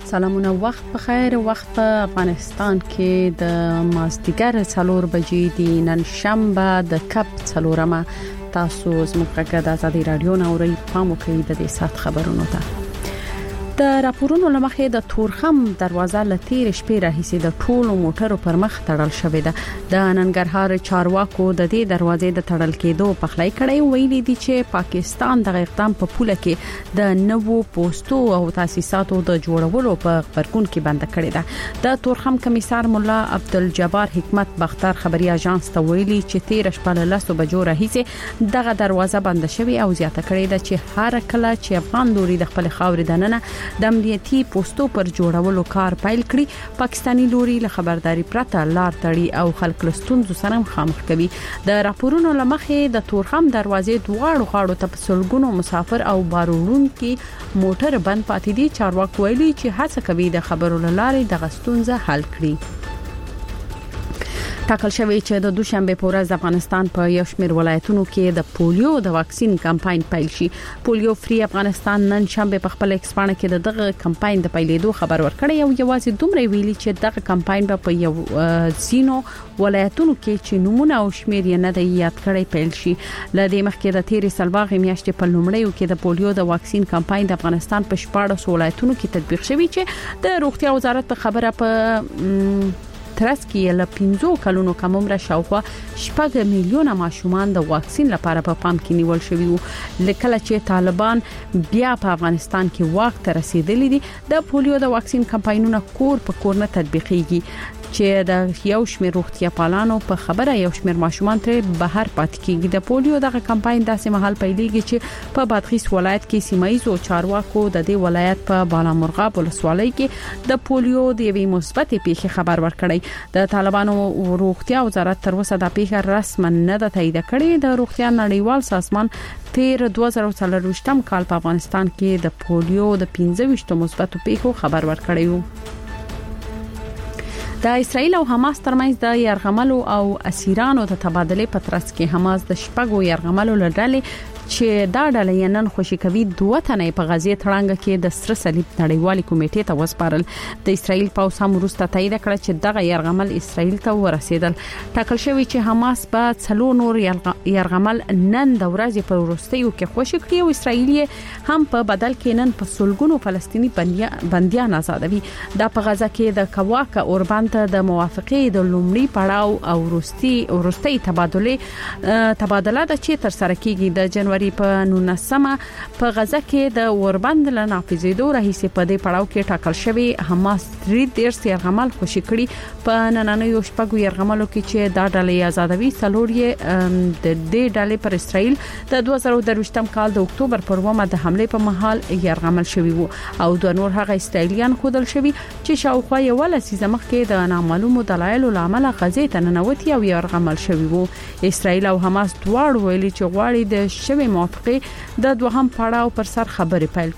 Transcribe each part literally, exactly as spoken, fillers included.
سلامونه، وخت په خیر. وخت په افغانستان کې د مازدیګر څلور بجې دی. نن شنبه د کپ څلورمه. تاسو زموږ د ازادي رادیو نوري پام کوئ د دې سات خبرونو ته. د راپورونو لمخې د تورخم دروازه لتیر شپې راهیسي د ټولو موټرو پر مخ تړل شوې ده. د ننګرهار چارواکو د دې دروازې د تړل کېدو په خلای کړي ویلي دي چې پاکستان د اقدام په پوله کې د نوو پوسټو او تاسیساتو د جوړولو په خبرګون کې بند کړی ده. د تورخم کمیسار مولا عبدالجبار حکمت بختر خبري اژانس ته ویلي چې تیر شپه له لسو بجو راهیسي دغه دروازه بند شوې او زیاته کړې ده چې هر کله چې افغان لوري د خپل خاورې دننه د امنیتي پوسټو پر جوړولو کار پیل کړي، پاکستانی لوري له خبرداري پرته لار تړي او خلک له ستونزو سره مخامخ کوي. د راپورونو لمخې د تورخم دروازې دواړو غاړو ته پسلګونو مسافر او بارونکي موټر بند پاتې دي. چارواکو ویلي چې هڅه کوي د خبرو لارې د غستونزه حل کړي. ټاکل شوی چې د دوشنبه په ورځ د افغانستان په یو شمېر ولایتونو کې د پولیو د واکسین کمپاین پیل شي. پولیو فری افغانستان نن شنبه په خپل ایکسپانه کې د دغه کمپاین د پیلېدو خبر ورکړی او یوازې دومره ویلي چې دغه کمپاین په یو سینو ولایتونو کې چې نمونه او شمېر یې نه دی یاد کړی پیل شي. لدې مخکې د تیرې سلواغې میاشتې په لومړیو کې د پولیو د واکسین کمپاین د افغانستان په شپاړس ولایتونو کې تطبیق شوی چې د روغتیا وزارت په خبره په ترڅ کې له پنځو کلونو کم عمر شاوخوا شپږ میلیونه ماشومان د واکسین لپاره په پام کې نیول شوی وو. لکه چې طالبان بیا په افغانستان کې واک ته رسیدلی دي، د پولیو د واکسین کمپاینونه کور په کور نه تطبیقيږي چې د یو شمېر روغتیا پالانو په خبره یو شمېر ماشومان تر بهر پاتې کیږي. د پولیو دغه کمپاین داسې مهال پیلېږي چې په بادغیس ولایت کې سیمایي چارواکو د دې ولایت په بالامرغاب ولسوالۍ کې د پولیو د یوې مثبتې پیښې خبر ورکړی. د طالبانو روغتیا وزارت تر اوسه د پیښه رسما نه ده تایید کړې. د روغتیا نړیوال سازمان تیر دوه زره څلرویشتم کال په افغانستان کې د پولیو د پنځه ویشت مثبتو پیښو خبر ورکړی و. د اسرایل او حماس ترمنځ د یرغملو او اسیرانو د تبادلې په ترڅ کې حماس د شپږو یرغملو لړلې چې دا ډله یې نن خوشي کوي دوه تنې په غزې تړانګه کې د سره صلیب نړیوالې کمیټې ته وسپارل. د اسرایل پوځ هم وروسته تایید کړ چې دغه یرغمل اسرایل ته ورسېدل. ټاکل شوی چې حماس به څلور نور یرغمل نن د ورځې په وروستیو کې خوشي کړي او اسرایل هم په بدل کې نن په سلګونو فلسطینی بنديان آزادوي. دا په غزه کې د کواکا اوربند د موافقې د لومړي پړاو او وروستي وروستي تبادله تبادله د چې تر سره کېږي. د جنوري په نولسمه په غزه کې د اوربند له نافذېدو راهیسې په دې پړاو کې ټاکل شوی حماس درې دیرش یرغمل خوشي کړي. په نننیو شپږو یرغملو کې چې دا ډلې آزادوي څلور یې د دې ډلې پر اسرائیل د دوه زره درویشتم کال د اکتوبر پر اوومه د حمله په مهال یرغمل شوی وو او د نور هغه اسرائیلیان خودل شوی چې شاوخوا یو لسیزه مخکې د نامعلومو دلایلو لامل غزې ته ننوتي او یرغمل شوی وو. اسرائیل او حماس دواړو ویلي چې غواړي د شوی موافقه د دوهم پړاو پر سر خبرې پیل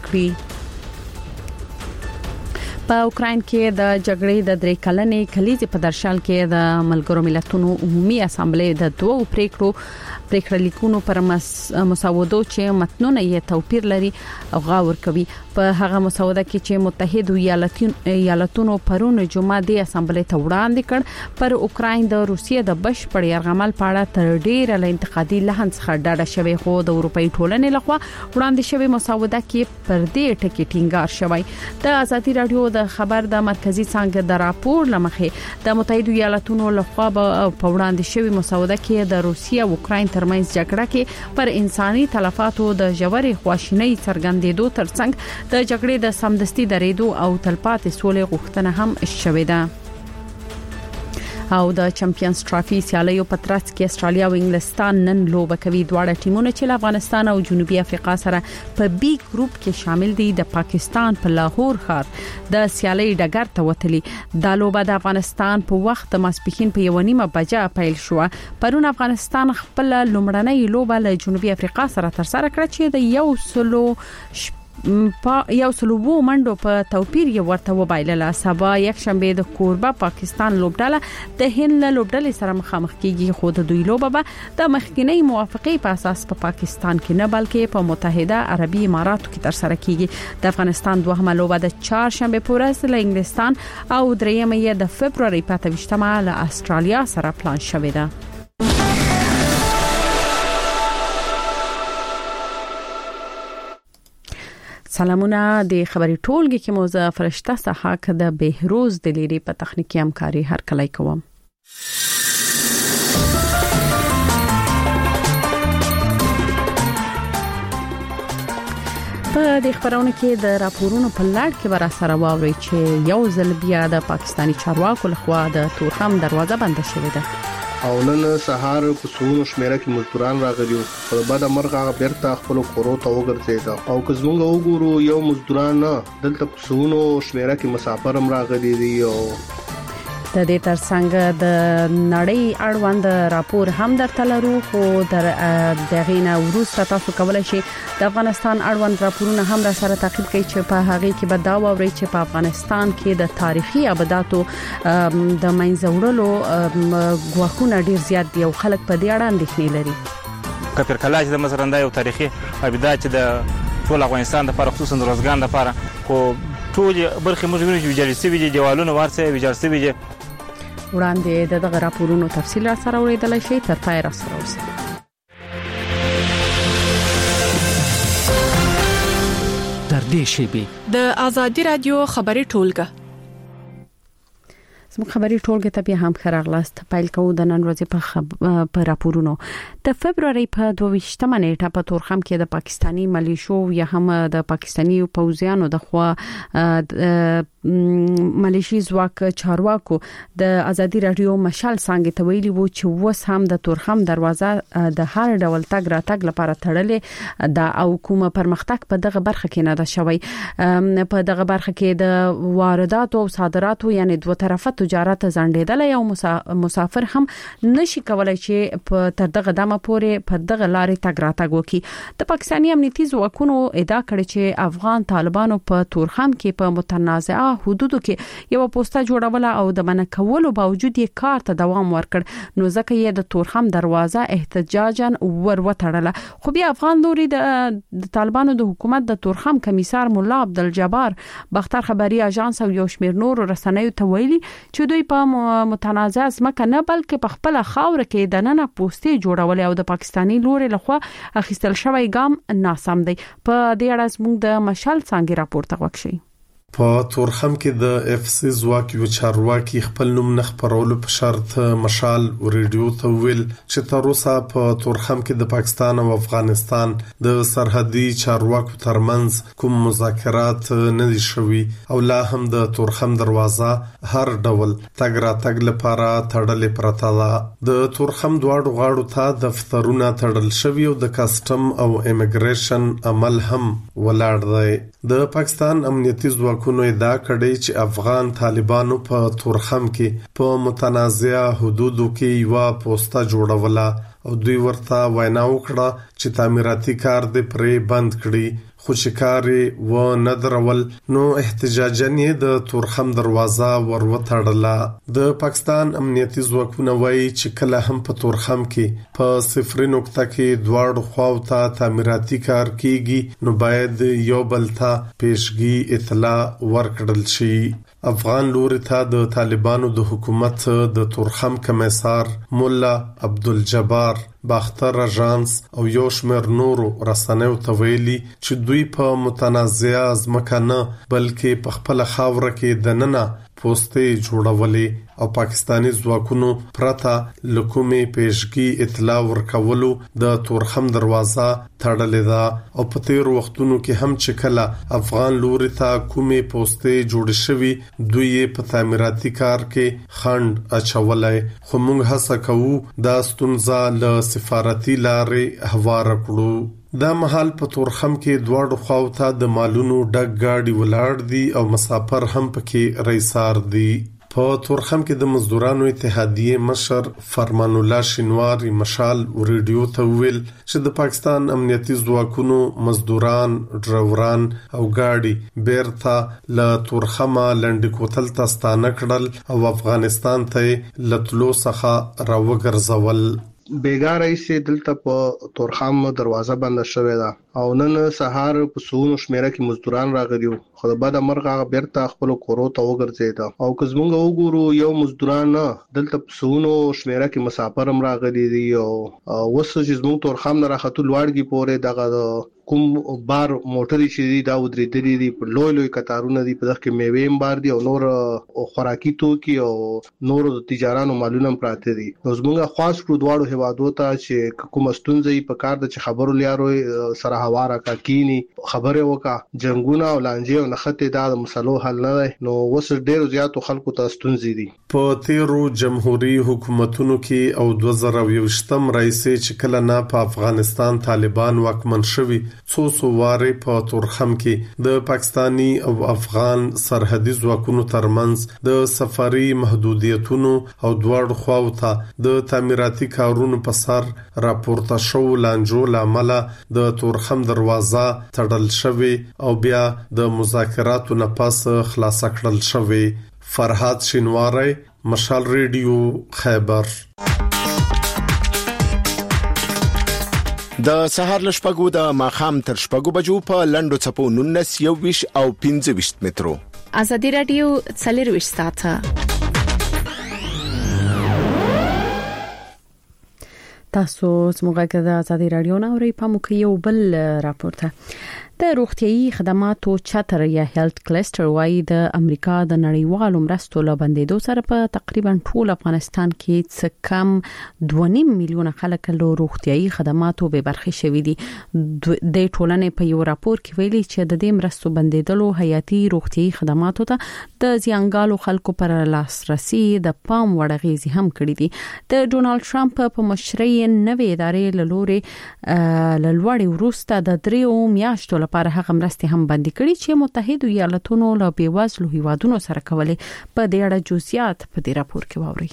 کړي. په اوکراین کې د جګړې د درې کلنې کلیزې په درشل کې د ملګرو ملتونو عمومي اسامبلې د دوه پریکړو پریکړه لیکونو پر مسودو چې متنونه یې توپیر لري او غور کوي. په هغه مسوده کې چې متحده ایالاتونو پرون جمعه د اسامبلې ته وړاندې کړ پر اوکراین د روسیې د بشپړ یرغمل په اړه تر ډیره له انتقادي لحن څخه ډاډه شوی، خو د اروپאי ټولنې لخوا وړاندې شوی مسوده کې پر دې ټکی ټینګار شوی. د ازادي رادیو د خبر د مرکزی څنګه د راپور لمخې د متحده ایالاتونو لخوا په وړاندې شوی مسوده کې د روسیې او اوکراین ترمنځ جګړه کې پر انساني تلفاتو د ژورې خواشینۍ څرګندېدو ترڅنګ د جګړې د سمدستي درېدو او تلپاتې سولې غوښتنه هم شوې ده. او د چمپیونز ټرافي سیالیو په ترڅ کې استرالیا او انګلستان نن لوبه کوي. دواړه ټیمونه چې له افغانستان او جنوبي افریقا سره په بي ګروپ کې شامل دي د پاکستان په لاهور ښار د سیالي ډګر ته وتلي. د لوبه د افغانستان په وخت ماسپښین په یو نیمه بجه پیل شو. پرون افغانستان خپل لومړنۍ لوبه له جنوبي افریقا سره تر سره کړه چې د یو سلو په یو سلوبو منډو په توپیر یو ورته وبایله. سبا یک شنبه د کوربه پاکستان لوبډاله د هند لوبډلې سره مخامخ کیږي، خو د دوی لوبه به د مخکینی موافقې په اساس په پا پاکستان کې نه بلکې په متحده عربي اماراتو کې تر سره کیږي. د افغانستان دوهمه لوبه د چهارشنبه په ورځ له انګلستان او دریمه یې د فبرवरी په اته ویشتمه له استرالیا سره پلان شوې ده. سلامونه د خبري ټولګي کې موزه فرشته صحاک د بهروز د لیری په تخنیکی همکاري هر کله کوم. په د خبرونو کې د راپورونو په لړ کې ورا سره واوري چې یو ځل بیا د پاکستانی چارواکو لخوا د تورخم دروازه بنده شوې ده. او نن سهار په سونو شمیره کې مزدوران راغلي او په بده مرغه بیرته خپل کورو ته وګرځیدل. او که زموږ وګورو یو مزدوران دلته په سونو شمیره کې مسافر هم راغلي دي. او د دې ترڅنګ د نړۍ اړوند راپور هم درته لرو، خو در دغه نه وروسته تاسو کولای شئ د افغانستان اړوند راپورونه هم را سره تعقیب کړئ چې په هغه کې به دا ووري چې په افغانستان کې د تاریخي ابداتو د منځوړلو غواخونه ډیر زیات دي او خلک په دې اړه اندېښنې لري. کفر کلاج د مزرنده یو تاریخي ابدات د ټول افغانستان د لپاره خصوصا د روزګان لپاره خو ټول برخه موږ وینو چې ویجاړ شوي دي، دیوالونه ورسره ویجاړ شوي دي. وړاندې د دغه راپورونو تفصیل را سره وړاندې شي تر پای را سره اوسئ. تر دې شی د ازادي رادیو خبري ټولګه زموږ خبري ټولګه ته به هم خراغلاست. پایل کوو د نن ورځې په خب... په راپورونو د فبرवरी په دوه ویشتمه نیټه په تورخم کې د پاکستانی ملیشو یا هم د پاکستانی پوځیانو د خوا ملیشي ځواک چارواکو د ازادي رادیو مشال څنګه ته ویلي وو چې وس هم د تورخم دروازه د هر ډول تګ راتګ لپاره تړلې د او کومه پرمختګ په دغه برخه کې نه ده شوی. په دغه برخه کې د وارداتو او صادراتو یعنی دوه طرفه تجارت زندیدل یو مسافر هم نشي کولای چې په تر دغه دمه پورې په دغه لارې تګ راتګ وکړي. د پاکستاني امنیتي ځواکونو ادعا کړې چې افغان طالبانو په تورخم کې په متنازعه حدودو کې یو پوسټه جوړوله او د منع کولو باوجود یې کار ته دوام ورکړ، نو ځکه یې د تورخم دروازه احتجاجاً ور وتړله. خو بیا افغان لوري د طالبانو د حکومت د تورخم کمیسار مولا عبدالجبار بختر خبري اژانس او یو شمېر نور رسنیو ته ویلي چې دوی په متنازع ځمکه نه بلکې په خپل خاور کې د نن پوسټې جوړولې او د پاکستانی لوري لخوا اخیستل شوی ګام ناسم دی. په دې اړه زموږ د مشال څنګه راپور ته وکړي. په تورخم کې د اف سی ځواک یو چارواکي خپل نوم نه خبرولو په شرط مشال ریډیو ته ویل چې تر اوسه په تورخم کې د پاکستان او افغانستان د سرحدي چارواکو ترمنځ کوم مذاکرات نه دي شوي او لا هم د تورخم دروازه هر ډول تګ راتګ لپاره تړلې پرته ده. د تورخم دواړو غاړو ته دفترونه تړل شوي او د کسټم او امیګریشن عمل هم ولاړ دی. د پاکستان امنیتي ځواک کوونه ادعا کړي چې افغان طالبانو په تورخم کې په متنازعه حدودو کې یو پوسټه جوړوله او دوی ورته وینا وکړه چې تعمیراتي کار دې پرې بند کړي، خو شکارې و نه درول نو احتجاجاً یې د تورخم دروازه ور وتړله. د پاکستان امنیتي ځواکونه وایي چې کله هم په تورخم کې په صفري نقطه کې دواړو خواو ته تعمیراتي کار کیږي نو باید یو بل ته پیشګي اطلاع ورکړل شي. افغان لوري ته د طالبانو د حکومت د تورخم کمیسار مولا عبدالجبار باختر اژانس او یو شمېر نورو رسنیو ته ویلي چې دوی په متنازعه ځمکه نه بلکې په خپل خاوره کې د ننه پوسټې جوړولې او پاکستانی ځواکونو پرته لکومې پیشګي اطلاع ورکولو د تورخم دروازه تړلې ده او په تیر وختونو کې هم چې کله افغان لوري ته کومې پوسټې جوړ شوي دوی په تعمیراتي کار کې خند اچولای. خو موږ هڅه کوو دا ستونزه له سفارتي لارې هوار کړو. دا محل په تورخم کې دواړو خواو ته د مالونو ډک گاډي ولاړ دي او مسافر هم پکې رئیسار دي. په تورخم کې د مزدورانو اتحادیه مشر فرمان الله شینواری مشال ریډیو ته ویل چې د پاکستان امنیتي ځواکونو مزدوران ډرایوران او ګاډي بیرته له تورخمه لنډ کوتل ته ستانه کړل او افغانستان ته لټلو څخه راوګرځول. بیګا رئیس دلته په تورخم دروازه بند شوې ده او نن سهار په سونو شمیره کې مزدوران راغلي خو د بعد مرغه بیرته خپل کورو ته وګرځید او کزمونږ وګورو یو مزدوران دلته په سونو شمیره کې مسافر هم راغلي دي او وسه چې زموږ تورخم نه راخته لوړګي پورې دغه کوم بار موټري چې دي دا ودرېدلې دي په لوی لوی کتارونه دي په دغه کې میوې هم بار دي او نور خوراکي توکي او نور د تجارانو مالونه پراته دي. نو زموږه خاص کړو دواړو هوادو ته چې کوم ستونزې په کار د خبرو لیارو سره هواره کا کینی خبره وکا جنگونه او لانجه او نخته د مسلو حل نه دی. نو وس ډیر زیاتو خلکو ته ستونزې دي. په تیرو جمهوریت حکومتونو کې او دوه زره یوویشتم رئیس چې کله نه په افغانستان طالبان واکمن شوي څو څو واره په تورخم کې د پاکستانی او افغان سرحدي ځواکونو ترمنځ د سفري محدودیتونو او دواړو خواو ته د تعمیراتي کارونو په سر راپورته شو لانجو لامل د تورخم دروازه تړل شوی او بیا د مذاکراتو نه پس خلاص کړل شوی. فرهاد شینواری مشال ریډیو خیبر. د سهار لشپګو د ماخام تر شپګو بجو په لندو چپو نونس یو ویش او پنځه ویش مترو. ازادي رادیو څلور ویش ساعته. تاسو زموږه د ازادي رادیو نه اوري په مو کې یو بل راپورته. د روغتيایي خدماتو چتر یا هیلث کلستر وايي د امریکا د نړیوالو مرستو له بندیدو سره په تقریبا ټول افغانستان کې څه کم دوه نیم میلیون خلک له روغتيایي خدماتو به برخه شوي دي. د ټولنې په یو راپور کې ویلي چې د دې مرستو بندیدلو حیاتي روغتيایي خدماتو ته د زیانګالو خلکو پر لاسرسي د پام وړ غیزي هم کړی دي. د ډونالد ټرمپ په مشرۍ نوې ادارې له لوري لوړې وروسته د دریو میاشتو لپاره هغه مرستې هم بند کړي چې متحده ایالاتونو له بیوزلو هیوادونو سره کولې. په دې اړه جزئیات په دې راپور کې واوري.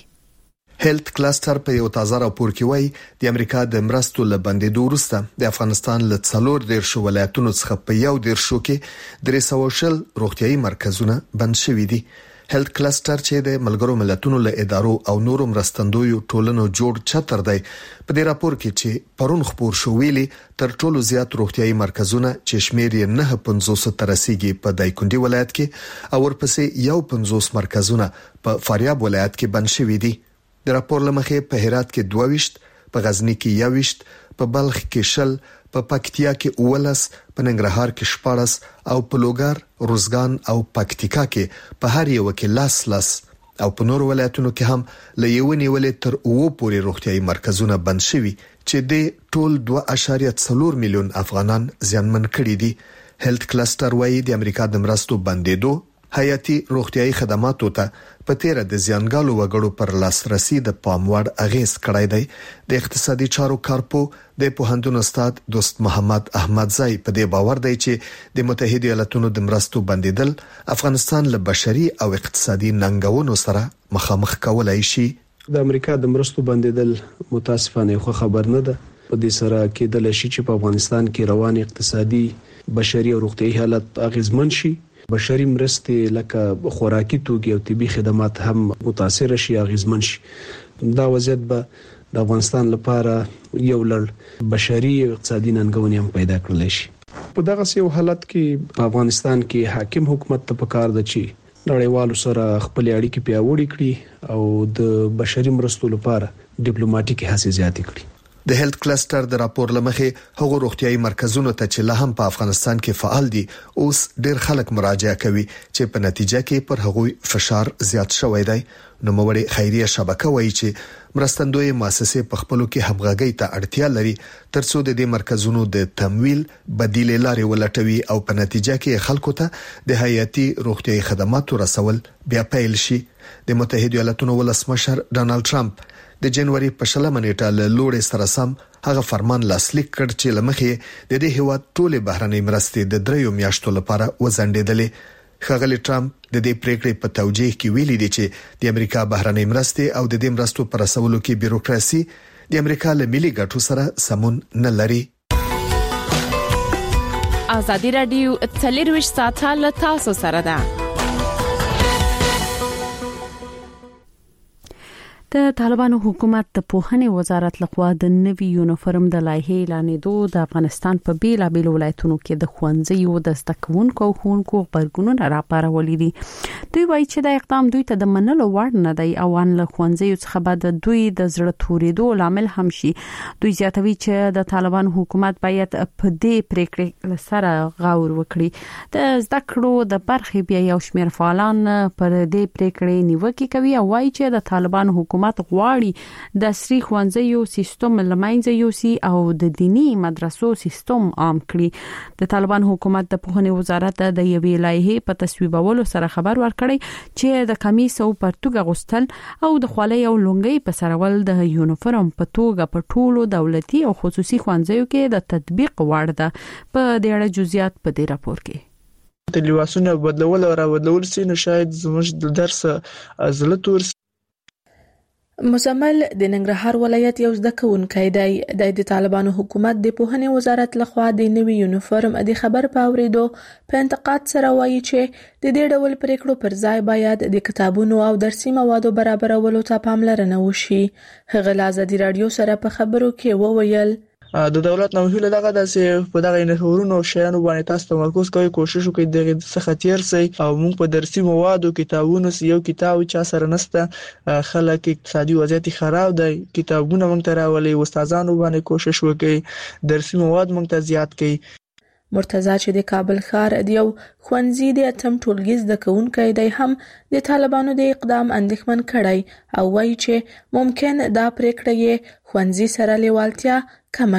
هیلث کلستر په یو تازه راپور کې وایي د امریکا د مرستو له بندیدو وروسته د افغانستان له څلور دیرش ولایتونو څخه په یو دیرشو کې درې سوه شل روغتيایي مرکزونه بند شوي دي. هیلث کلستر چې د ملګرو ملتونو له ادارو او نورو مرستندویو ټولنو جوړ چتر دی په دې راپور کې چې پرون خبر شو ویلي تر ټولو زیات روغتيایي مرکزونه چې شمیر یې نه پنځوس ته رسیدي په دایکندي ولایت کې او ورپسې یو پنځوس مرکزونه په فاریاب ولایت کې بند شوي دي. د راپور لمخې په هرات کې دوه ویشت، په غزنی کې یو ویشت، په بلخ کې شل، په پکتیا کې اولس، په ننګرهار کې شپاړس او په لوګر، روزګان او پکتیکا کې په هر یو کې لاس لاس او په نور ولایتونو کې هم له یو نیولې تر اوو پورې روغتيایي مرکزونه بند شوي چې د ټول دوه اعشاریه څلور میلیون افغانان زیانمن کړي دي. هیلث کلستر وايي د امریکا د مرستو بندیدو حیاتي روغتيایي خدماتو ته په تیر د زیانګالو وګړو پر لاسرسي د پاموړ اغیز کړای دی. د اقتصادي چارو کارپو د پوهنتون استاد دوست محمد احمدزای په دې باور دی چې د متحده ایالاتونو د مرستو بندیدل افغانستان له بشري او اقتصادي ننګونو سره مخامخ کولای شي. د امریکا د مرستو بندیدل متاسفانه خو خبر نه ده. په دې سره کېدل شي چې په افغانستان کې روان اقتصادي بشري او روغتيایي حالت اغیزمن شي. بشري مرستې لکه خوراکي توکي او طبي خدمات هم متاثر شي اغیزمن شي. دا وضعیت به د افغانستان لپاره یو لړ بشري او اقتصادي ننګونې هم پیدا کړل شي. په دغه یو حالت کې په افغانستان کې حاکم حکومت ته پکار دی چې نړیوالو سره خپل اړیکې پیاوړې کړي او د بشري مرستو لپاره ډیپلوماټیکي هڅې زیاتې کړي. د هیلث کلستر د راپور لمخې هغه روغتيایي مرکزونو ته چې لا هم په افغانستان کې فعال دي اوس ډېر خلک مراجعه کوي چې په نتیجه کې پر هغوی فشار زیات شوی دی. نو موړي خیریه شبکه وایي چې مرستندوی مؤسسې په خپلو کې همغږي ته اړتیا لري ترڅو د دې مرکزونو د تمویل بدیل لارې ولټوي او په نتیجه کې خلکو ته د حیاتي روغتيایي خدماتو رسول بیا پیل شي. د متحده ایالاتونو ولسمشر ډونالد ټرمپ د جنوري په شلمه نیټه له لوړې سره سم هغه فرمان لاسلیک کړ چې لمخې د دې هیواد ټولې بهرنۍ مرستې د دریو میاشتو لپاره وزندېدلې. ښاغلي ټرمپ د دې پریکړې په توجیه کې ویلي دی چې د امریکا بهرنۍ مرستې او د دې مرستو پر رسولو کې بیروکراسي د امریکا له ملي ګټو سره سمون نه لري. ازادي رادیو څلور ساعته له تاسو سره ده. د طالبانو حکومت د پوهنې وزارت لخوا د نوي یونیفورم د لایحې اعلانېدو د افغانستان په بیلابېل ولایتونو کې د ښوونځیو د زده کوونکو او ښوونکو غبرګونونه راپارولي دي. دوی وایي چې د اقدام دوی ته د منلو وړ نه دی او ان له ښوونځیو څخه به د دوی د زړه تورېدو لامل هم شي. دوی زیاتوي چې د طالبانو حکومت باید په دې پریکړې سره غور وکړي. د زده کړو د برخې بیا یو شمېر فعالان پر دې پریکړې نیوکه کوي او وایي چې د طالبانو حکومت حکومت غواړي د عصري ښوونځیو سیستم لمنځه یوسي او د دینی مدرسو سیستم عام کړي. د طالبان حکومت د پوهنې وزارت د یوې لایحې په تصویبولو سره خبر ورکړی چې د کمیس او پرتوګ غوستل او د خولۍ او لونګۍ په سرول د یونیفورم په توګه په ټولو دولتي او خصوصي ښوونځیو کې د تطبیق وړ ده. په دې اړه جزئیات په دې راپور کې د لباسونو بدلول او راوړل سي نو شاید زموږ د درس زلتور. مزمل د ننګرهار ولایت یو زده کوونکی دی. د طالبانو حکومت د پوهنې وزارت لخوا د نوي یونیفورم د خبر په اوریدو په انتقاد سره وایي چې د دې ډول پریکړو پر ځای باید د کتابونو او درسي موادو برابرولو ته پاملرنه وشي. هغه له ازادي رادیو سره په خبرو کې وویل د دولت نو هیله دغه د چې په دغه یونیفورمونو شیانو باندې تاسو تمرکز کوئ، کوشش وکړئ دغه څخه تیر شئ او موږ په درسي موادو کتابونو یو کتاب چا سره نسته، خلک اقتصادي وضعیت خراب دی، کتابونه موږ ته راولي، استادانو باندې کوشش وکړئ درسي مواد موږ ته زیات کړئ. مرتضی چې د کابل ښار د یو ښوونځي د اتم ټولګي زده کوونکی دی هم د طالبانو د اقدام اندېښمن کړی او وایي چې ممکن دا پریکړه یې ښوونځي سره لیوالتیا کم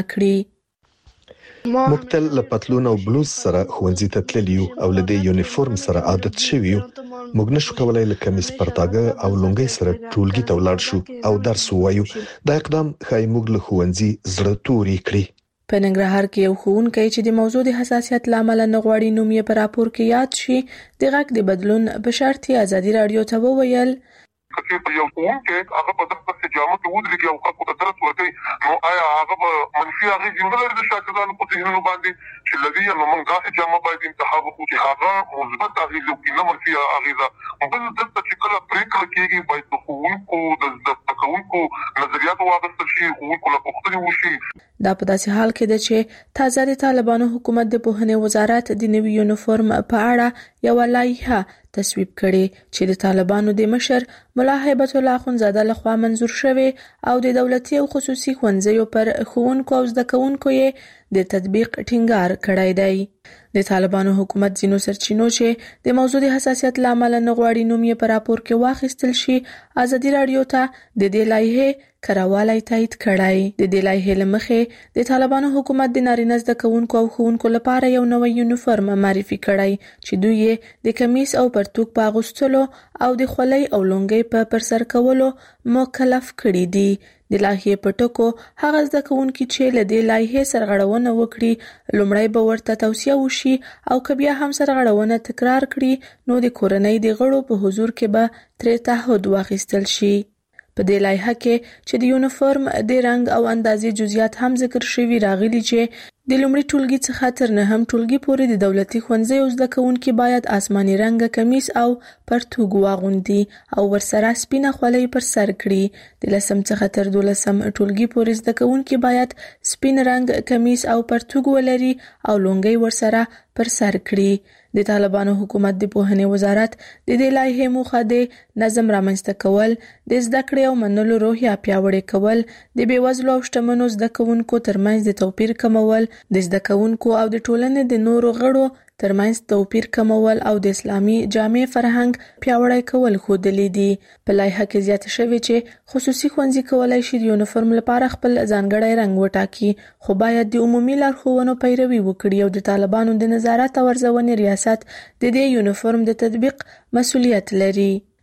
کړي. مختل لپتلون او بلوز سره ښوونځي ته تللی او لدې یونیفورم سره عادت شوی یو. موږ نشو کولای له کمیس پرتاګه او لونګۍ سره ټولګي ته ولاړ شو او درس ووایو. دا اقدام خای موږ له ښوونځي زړه توري کړی. په ننګرهار کې یو ښوونکی چې د موضوع د حساسیت لامل نه غواړي نوم یې په راپور کې یاد شي د غږ د بدلون په شرط ازادي رادیو ته وویل چې په یو ښوونکی هغه په دغه جامه کې ودرېږي او خلکو ته درس ورکوي، نو آیا هغه به منفي اغېزې نه لري د شاګردانو په ذهنونو باندې چې لدې نو موږ داسې جامه باید انتخاب وکړو چې هغه مثبت اغېزې وکړي نه منفي اغېزه. بل دلته چې کله پرېکړه کېږي باید د ښوونکو د زده کوونکو نظریات واخیستل شي، ښوونکو له پوښتنې وشي. دا په داسې حال کې ده چې تازه د طالبانو حکومت د پوهنې وزارت د نوي یونیفورم په اړه یو لایحه تصویب کړي چې د طالبانو د مشر ملا هیبت الله اخونزاده لخوا منظور شوی او د دولتي او خصوصي ښوونځیو پر ښوونکو او زده کوونکو یې د تطبیق ټینګار کړی دی. د طالبانو حکومت ځینو سرچینو چې د موضوع د حساسیت لامل نه غواړي نوم یې په راپور کې واخیستل شي ازادي رادیو ته د دې لایحې کراوالی تایید کړی. د دې لایحې لمخې د طالبانو حکومت د نارینه زده کوونکو او ښوونکو لپاره یو نوی یونیفورم معرفي کړی چې دوی یې د کمیس او پرتوګ په اغوستلو او د خولۍ او لونګۍ په پرسر کولو مکلف کړي دي. د لایحې په ټکو هغه زده کوونکي چې له دې لایحې سرغړونه وکړي لومړی به ورته توصیه وشي او که بیا هم سرغړونه تکرار کړي نو د کورنۍ د غړو په حضور کې به ترې تعهد واخیستل شي. په دې لایحه کې چې د یونیفورم د رنګ او اندازې جزئیات هم ذکر شوي راغلي چې د لومړي ټولګي څخه تر نهم ټولګي پورې د دولتي ښوونځیو زده کوونکي باید آسماني رنګه کمیس او پرتوګ واغوندي او ورسره سپینه خولۍ پر سر کړي. د لسم څخه تر دولسم ټولګي پورې زده کوونکي باید سپین رنګ کمیس او پرتوګ ولري او لونګۍ ورسره پر سر کړي. د طالبانو حکومت د پوهنې وزارت د دې لایحې موخه د نظم رامنځته کول، د زده کړې او منلو روحیه پیاوړې کول، د بېوزلو او شتمنو زده کوونکو ترمنځ د توپیر کمول، د زده کوونکو او د ټولنې د نورو غړو ترمنځ توپیر کمول او د اسلامي جامع فرهنګ پیاوړی کول ښودلي دي. په لایحه کې زیاته شوې چې خصوصي ښوونځي کولای شي د یونیفورم لپاره خپل ځانګړی رنګ وټاکي، خو باید د عمومي لارښوونو پیروي وکړي او د طالبانو د نظارت او ارزونې ریاست د دې یونیفورم د تطبیق مسؤلیت لري.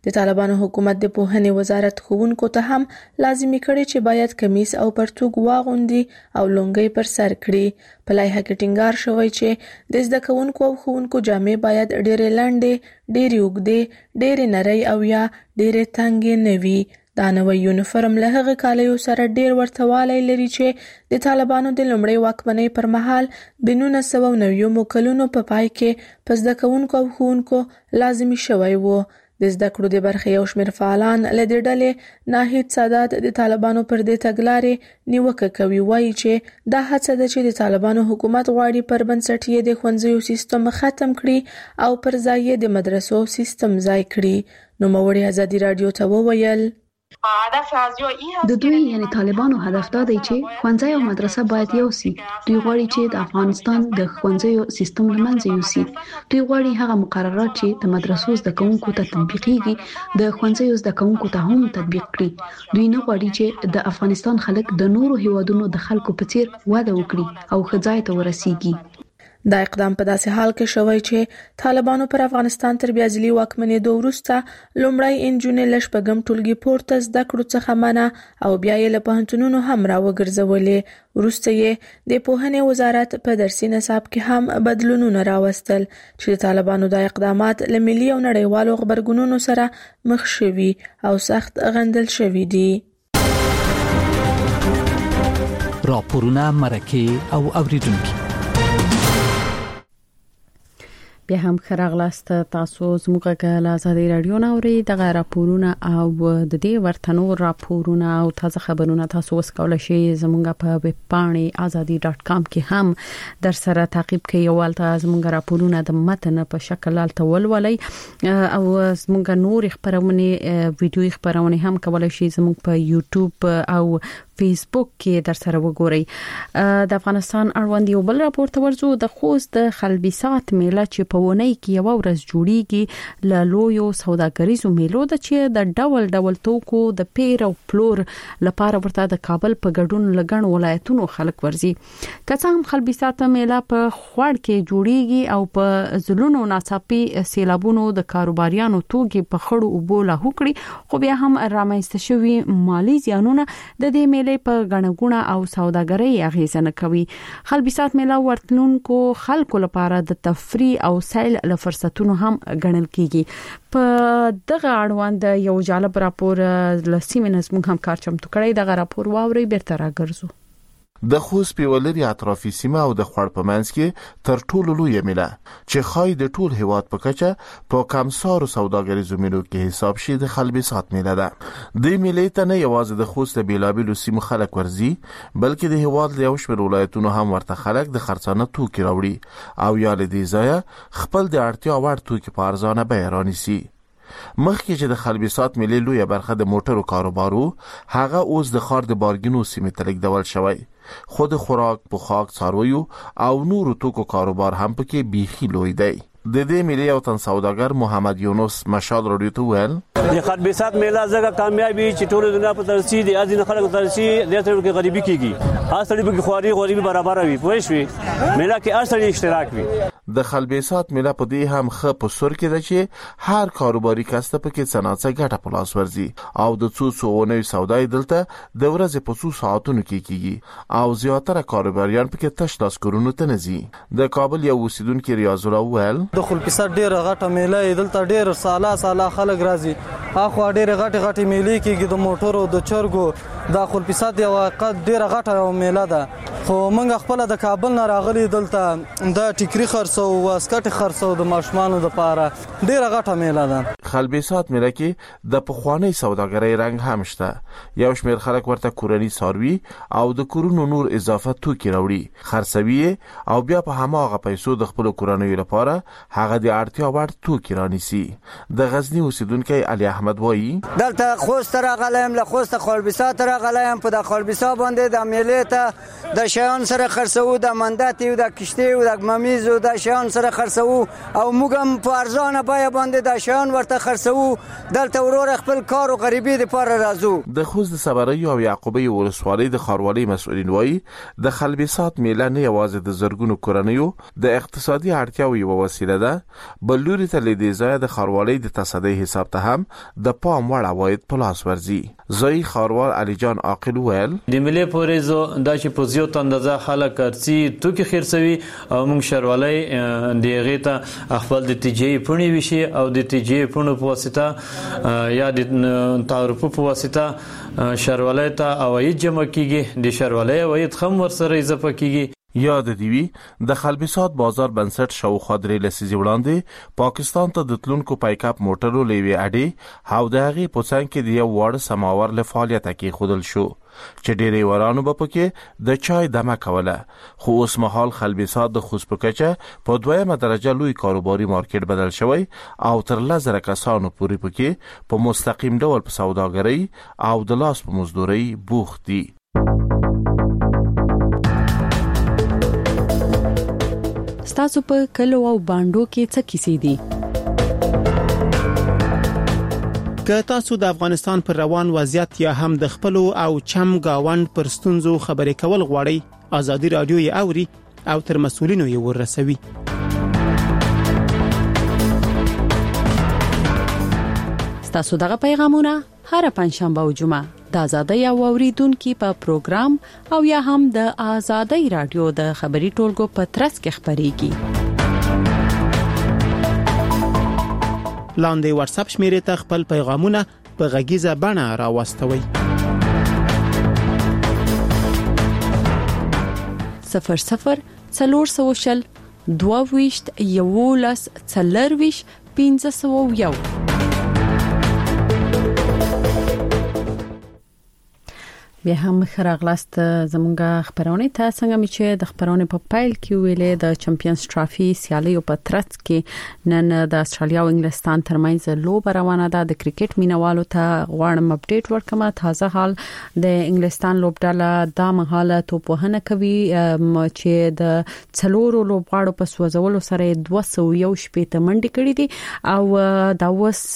د طالبانو حکومت د پوهنې وزارت ښوونکو ته هم لازمي کړی چې باید کمیس او پرتوګ واغوندي او لونګۍ پر سر کړي. په لایحه کې ټینګار شوی چې د زده کوونکو او ښوونکو جامې باید ډېرې لنډې، ډېرې اوږدې، ډېرې نرۍ او یا ډېرې تنګې نه وي. دا نوی یونیفورم له هغه کالیو سره ډېر ورته والی لري چې د طالبانو د لومړۍ واکمنۍ پر مهال د نولس سوه نوي کلونو په پای کې په زده کوونکو او ښوونکو لازمي شوی و. د زده کړو د برخې یو شمېر فعالان له دې ډلې ناهید سادات د طالبانو پر دې تګلارې نیوکه کوي. وایي چې دا هڅه ده چې د طالبانو حکومت غواړي پر بنسټ یې د ښوونځیو سیستم ختم کړي او پر ځای یې د مدرسو سیستم ځای کړي. نوموړي ازادي راډیو ته وویل د دوی یعنی طالبانو هدف دا دی چې ښوونځي او مدرسه باید یو سي. دوی غواړي چې د افغانستان د ښوونځیو سیستم له منځه یوسي. دوی غواړي هغه مقررات چې د مدرسو زده کوونکو ته تطبیقيږي د ښوونځیو زده کوونکو ته هم تطبیق کړي. دوی نه غواړي چې د افغانستان خلک د نورو هیوادونو د خلکو په څیر وده وکړي او ښه ځای ته ورسیږي. دا اقدام په داسې حال کې شوی چې طالبانو پر افغانستان تر بیا ځلي واکمنېدو وروسته لومړی انجونې له شپږم ټولګي پورته زده کړو څخه منع او بیا یې له پوهنتونونو هم راوګرځولې. وروسته یې د پوهنې وزارت په درسي نصاب کې هم بدلونونه راوستل چې د طالبانو د اقدامات له ملي او نړیوالو غبرګونونو سره مخ شوي او سخت غندل شوي دي. راپورونه، مرکې او اوریدونکي بیا هم خراغلاست تاسو زموږه له ازادي رادیو نه اوري دغه راپورونه او د دې ورتنو راپورونه او تازه خبرونه تاسو وسکول شي زموږه په ویب پاڼه azadi dot com کې هم در سره تعقیب کوي او البته زموږه راپورونه د متن په شکل الته ولولي او زموږه نور خبرونه ویډیو خبرونه هم کولای شي زموږ په یوټیوب او فیسبوک کې در سره وګورئ. د افغانستان اړوند یو بل راپور ته ورځو. د خوست د خلبیسات میله چې په ونۍ کې یو ورځ جوړیږي له لویو سوداګریزو میلو د چې د ډول ډول توکو د پیر او پلور لپاره ورته د کابل په ګډون لګن ولایتونو خلک ورزي. که هم خلبیسات میله په خوړ کې جوړیږي او په زلونو ناڅاپي سیلابونو د کاروباریانو توګي په خړو اوبو لا هکړي خو بیا هم رامنځته شوی مالی زیانونه د دې میله په غنګونه او سوداګرۍ اغیزه کوي. خلبیسات میله ورتلونکو خلکو لپاره د تفریح او سیل له فرصتونو هم ګڼل کیږي. په دغه اړوند یو جالب راپور لسیمه نظم هم کار چمتو کړی. دغه راپور واوري بیرته راګرځو. د خوست پیولري اطرافي سیمه او د خوړ په منځ کې تر ټولو لوی میله چې خای د ټول هیواد په کچه په کمسارو سوداګریزو میلو کې حساب شي د خلبیسات میله ده. د میلې ته نه یوازې د خوست بیلابیلو سیمو خلک ورزي بلکې د هیواد له یو شمېر ولایتونو هم ورته خلک د خرڅانه توکي راوړي او یا له دې ځایه خپل د اړتیا وړ توکي په ارزانه بیه رانیسي. مخکې چې د خلبیسات میلې لویه برخه د موټرو کاروبارو هغه اوس د خار د بارګینو سیمې ته لیږدول شوی. خود خوراک، پوښاک، څارویو او نورو توکو کاروبار هم پکې بیخي لوی دی. د دې میلې او تن سوداګر محمد یونس مشال رادیو ته ویل د خلبیسات میله زګه کامیابی چې ټول دنیا په ترسي دي ازینه خلک ترسي د تر کې غریبي کیږي اصلي به خواري غریبي برابر وي پوه شئ میله کې اصلي اشتراک وي. د خلبیسات میله په دې هم خ په سر کې ده چې هر کاروباري کس ته پکې صنعت ګټه په لاس ورځي او د څو څو سودای دلته د ورځې په څو ساعتونو کې کیږي او زیاتره کاروباریان پکې تش لاس کورونو ته نزي. د کابل یو اوسیدونکو ریاض الله ویل د خلبیسات ډیره غټه میله دلته ډیر سالا سالا خلک راځي اخو ډیره غټه غټه میلې کېږي د موټرو د چرګو د خلبیسات یو قد ډیره غټه میله ده خو موږ خپل د کابل نه راغلي دلته د ټیکری خرڅو واسکټ خرڅو د ماشومانو لپاره ډیره غټه میله ده. خلبیسات میله کې د پخوانی سوداګرۍ رنګ هم شته. یو شمېر خلک ورته کورنی ساروي او د کورونو نور اضافه توکي راوړي خرڅوي او بیا په هماغه پیسو د خپل کورنۍ لپاره هغه د اړتیا وړ توکي رانیسي. د غزنی اوسیدونکو علي احمد وایي دلته خوست راغلم له خوست خلبیسات غلایم په د خلبیسا باندې د میلې ته د شیان سره خرڅو د مندات او د کشتي او د ممیز او د شیان سره خرڅو او موږ هم په ارزانه بیه باندې د شیان ورته خرڅو دلته ورور خپل کار او غریبي د پاره راځو. د خوست د صبري او یعقوبي ولسوالۍ د خاروالۍ مسؤلین وایي د خلبیسات میله نه یوازې د زرګونو کورنیو د اقتصادي اړتیاو یو وسیله ده بل لوري ته لیدي ځای د خاروالۍ د تصدۍ حساب ته هم د پام وړ عواید په لاس ورځي. زوی خاروال علي جان عاقل ویل د ملي پوریزو دا چې په زیات اندازه خلک ارسي توکي خرڅوي او موږ شروالۍ دیغه ته خپل د تیجی پونی وشي او د تیجی پونو په واسطه یا د تعرف په واسطه شروالۍ ته عواید جمع کیږي د شروالۍ عواید هم ورسره اضافه کیږي. یاد دیوی د خلبیسات بازار بنسټ شاوخوا درې لسیزې وړاندې پاکستان ته د تلونکو پایکاپ موټرو لوي اډې او د هغې په څنګ کې د یو وړ سماور له فعالیت کې خودل شو چې ډېری ورانو به پکې د چای دمه کوله خو اوس مهال خلبیسات د خوست په کچه په دویمه درجه لوی کاروباري مارکیټ بدل شوی او تر لس زره کسانو پورې پکې په مستقیم ډول په سوداګرۍ او د لاس په مزدورۍ بوخت دي. تاسو په کلو او باندو کې څه کیسې دي؟ که تاسو د افغانستان پر روان وضعیت یا هم د خپل او چم گاوند پر ستونزو خبرې کول غواړئ ازادي رادیو یې اوري او تر مسؤلینو یې ورسوي. تاسو دغه پیغامونه هر پنځشنبه او جمعه د ازادۍ او اوریدونکو په پروګرام او یا هم د ازادۍ رادیو د خبري ټولګو په ترڅ کې خبريږي. لاندې واتس اپ شمیرې ته خپل پیغامونه په غږیزه بڼه راوستوي. صفر صفر څلور سوشل دوه ویشت یولس څلور ویشت پنځه سوه یو. بیا هم خراغلاست زمونږه خبرونه ته څنګه می چې د خبرونه په پایل کې ویلې د چمپیونز ټرافي سیالي په ترڅ کې نن د استرالیا او انګلستان ترمنځ لوب روانه ده. د کرکټ مینوالو ته غواړم اپډیټ ورکم. تازه حال د انګلستان لوبډاله د مهاله توپ وهنه کوي چې د څلورو لوبغاړو په سوځولو سره دوه سوه یو شپږ منډي کړې دي او دا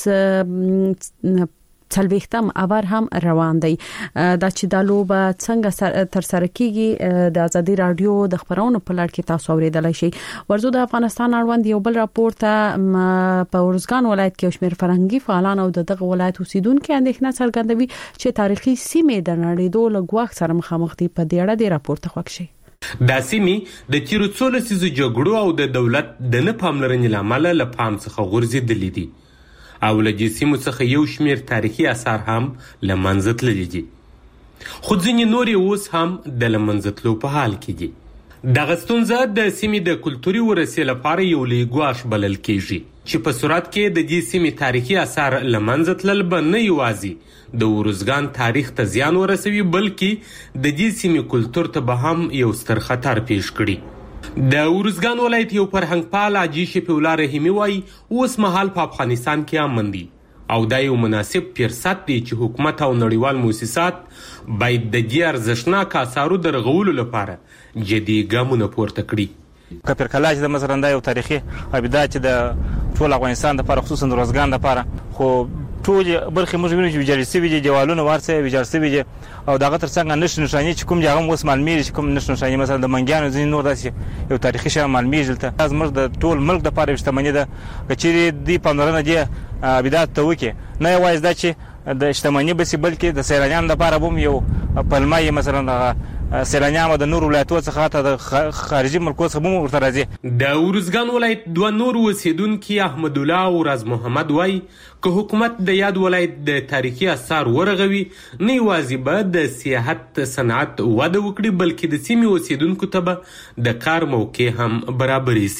وس څلويختم اور هم روان دی. دا چې د لوبه څنګه تر سره کیږي د ازادي رادیو د خبرونو په لړ کې تاسو اوریدلای شئ. ورزو د افغانستان اړوند یو بل راپور ته په ورزګان ولایت کې شمیر فرهنګي فعالان او دغه ولایت اوسیدونکو اندېښنه څرګندوي چې تاریخي سیمې د نړیدو لګواک سره مخامخ دي. په دې اړه د راپور ته خوښ شي. دا سیمې د تیرو څو لسیزو جګړو او د دولت د نه پاملرنې لامل له پام څخه غورځېدلې دي او له دې سیمو څخه یو شمیر تاریخي آثار هم له منځه تللي دي خو ځینې نورې اوس هم د له منځه تلو په حال کې دي. دغه ستونزه د سیمې د کلتوري ورثې لپاره یو لوی ګواښ بلل کېږي چې په صورت کې د دې سیمې تاریخي آثار له منځه تلل به نه یوازې د ورزګان تاریخ ته زیان ورسوي بلکې د دې سیمې کلتور ته به هم یو ستر خطر پیښ کړي. د ورزګان ولایت یو فرهنګ پال حاجي شفیع الله رحیمي وایي اوس مهال په افغانستان کې امن دي او دا یو مناسب فرصت دی چې حکومت او نړیوال مؤسسات باید د دې ارزښتناک آثارو د رغولو لپاره جدي ګامونه پورته کړي. کپر کلاج د مزرنده یو تاریخي ابدا چې د ټول افغانستان د لپاره خصوصا د ورزګان لپاره خو ټول برخه موږ وینو چې ویجاړ شوي دي دیوالونه ورسره ویجاړ شوي دي او دغه ترڅنګ نشو نشانی چې کوم ځای اوس معلومیږي چې کوم نشو نشانی مثلا د منګیانو ځین نور داسې یو تاریخي شی معلومیږي ته از موږ د ټول ملک د لپاره شتمنۍ ده چې دی پاملرنه دی بدات ته وکي نه یوازې دا چې د شتمنۍ بس بلکې د سیلانیانو لپاره هم یو پلمای مثلا سیلانیانو د نور ولایتونو څخه ته د خارجي ملکونو څخه هم ورته راځي. د ورزګان ولایت دوه نور اوسیدونکي احمد الله او راز محمد وای که حکومت د یاد ولایت د تاریخي آثار ورغوي نه یوازې به د سیاحت صنعت وده وکړي بلکې د سیمې اوسیدونکو ته به د کار موقع هم برابرې شي.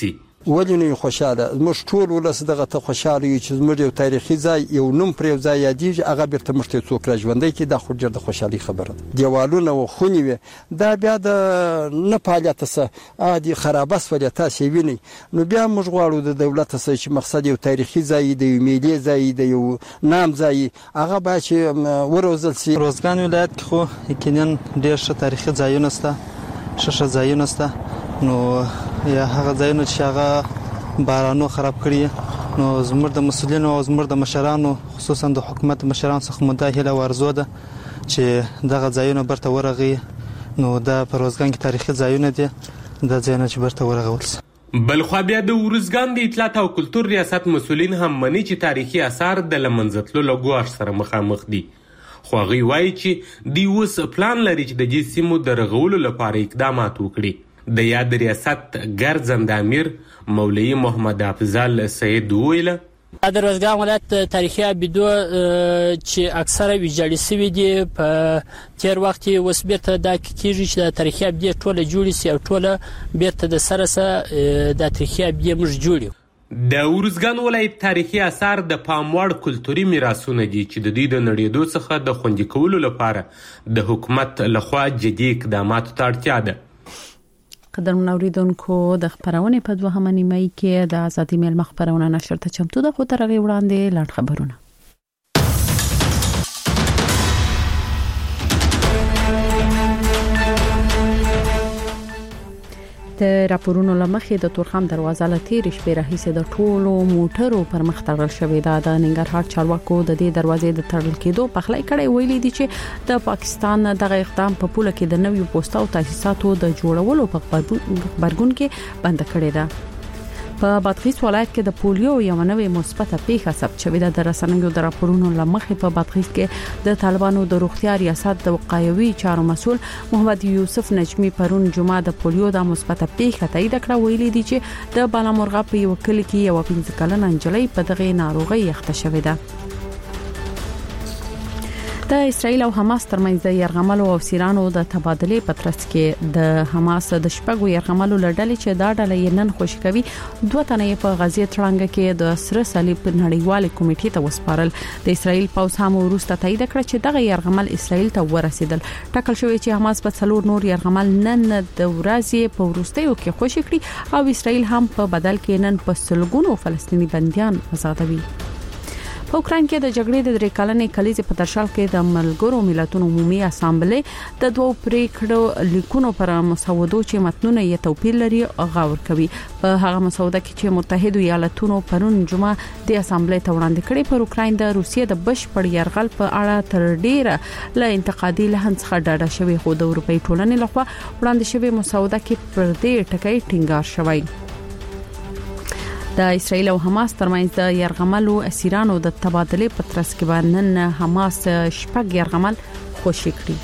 ولې نه خوشاله موږ ټول ولس دغه ته خوشاله یو چې موږ یو تاریخي ځای یو نوم پر یو ځای یادېږي هغه بیرته موږ ته څوک راژوندی کی دا خو ډېر د خوشحالي خبره ده. دیوالونه و خونې وي دا بیا د نه فعالیت سره عادي خرابه سولې تاسو ویني نو بیا موږ غواړو د دولت سره چې مقصد یو تاریخي ځای دی یو ملي ځای دی یو نام ځای هغه باید چې وروزل شي. روزګان ولایت کې خو یقینا ډېر ښه تاریخي ځایونه شته ښه ښه ځایونه شته نو یا هغه ځایونه چې هغه بارانو خراب کړی نو زموږ د مسؤلینو او زموږ د مشرانو خصوصا د حکومت مشرانو څخه مداهله ورزو ده چې دغه ځایونه برته ورغي نو دا په روزګان کې تاریخي ځایونه دي د ځایونه چې برته ورغول شي. بلخوا بیا د ورزګان د اطلاعات او کلتور ریاست مسؤلین هم مني چې تاریخي آثار د لمنځتلو له ګواښ سره مخامخ دي خو هغوی وایي چې دوی اوس پلان لري چې د دې سیمو د رغولو لپاره اقدامات وکړي. د یاد ریاست ګرځند امیر مولوی محمد افضل سید ویله د روزګان ولایت تاریخي ابیدو چې اکثره ویجاړې شوي دي په تیر وخت کې اوس بیرته دا کېږي چې د تاریخي ابیدې ټوله جوړې شي او ټوله بیرته د سره سره د تاریخي ابیدې موږ جوړو. د ورزګان ولایت تاریخي آثار د پام وړ کلتوري میراثونه دي چې د دوی د نړېدو څخه د خوندي کولو لپاره د حکومت لخوا جدي اقداماتو ته اړتیا ده. قدرمن اوریدونکو د خبرونې په دوهمه نیمه کې د ازادي میلمه خبرونه نشر ته چمتو ده خو تر هغه وړاندې لاړ خبرونه. د راپورونو لمخې د تورخم دروازه له تیرې شپې راهیسې د ټولو موټرو پر مخ تړل شوې ده. د ننګرهار چارواکو د دې دروازې د تړل کېدو په خلای کړي ویلي دي چې د پاکستان دغه اقدام په پوله کې د نویو پوسټ او تاسیساتو د جوړولو په خبرګون کې بند کړی ده. په بادغیس ولایت کې د پولیو یو نوې مثبته پیښه ثبت شوې ده. د رسنیو د راپورونو لمخې په بادغیس کې د طالبانو د روغتیا ریاست د وقایوي چارو مسول محمد یوسف نجمی پرون جمعه د پولیو د مثبته پیښه تایید کړه. ویلي دي چې د بالامرغه په یو کلی کې یو پنځه کلنه نجلۍ په دغه ناروغي اخته شوې ده. د اسرایل او حماس ترمنځ د يرغملو او سیرانو د تبادلې په ترڅ کې د حماس د شپږو يرغملو لړلې چې دا ډله یې نن خوشی کوي دوه تنې په غزې تړانګه کې د سره صلیب نړیوال کمیټې ته وسپارل. د اسرایل پوځ هم وروسته تایید کړ چې دغه يرغمل اسرایل ته ورسېدل. ټاکل شوی چې حماس په څلور نور يرغمل نن د ورځې په وروستیو کې خوشی کړي او اسرایل هم په بدل کې نن په سلګونو فلسطینی بنديان آزادوي. په اوکران کې د جګړې د درې کلنې کلیزې په ترشال کې د ملګرو ملتونو عمومي اسامبلې د دوه پریکړو لیکونو پر مسودو چې متنونه یې توپیر لري غور کوي. په هغه مسوده کې چې متحده ایالاتونو پرون جمعه د اسامبلې ته وړاندې کړي پر اوکران د روسیې د بشپړ یرغل په اړه تر ډیره له انتقادي لحن څخه ډاډه شوی خو د اروپאי ټولنې لخوا وړاندې شوی مسوده کې پر دې ټکی ټینګار شوی. د اسرایل او حماس ترمنځ د يرغملو اسیرانو د تبادلې په ترڅ کې باندې نن حماس شپږ يرغمل خوشی کړی.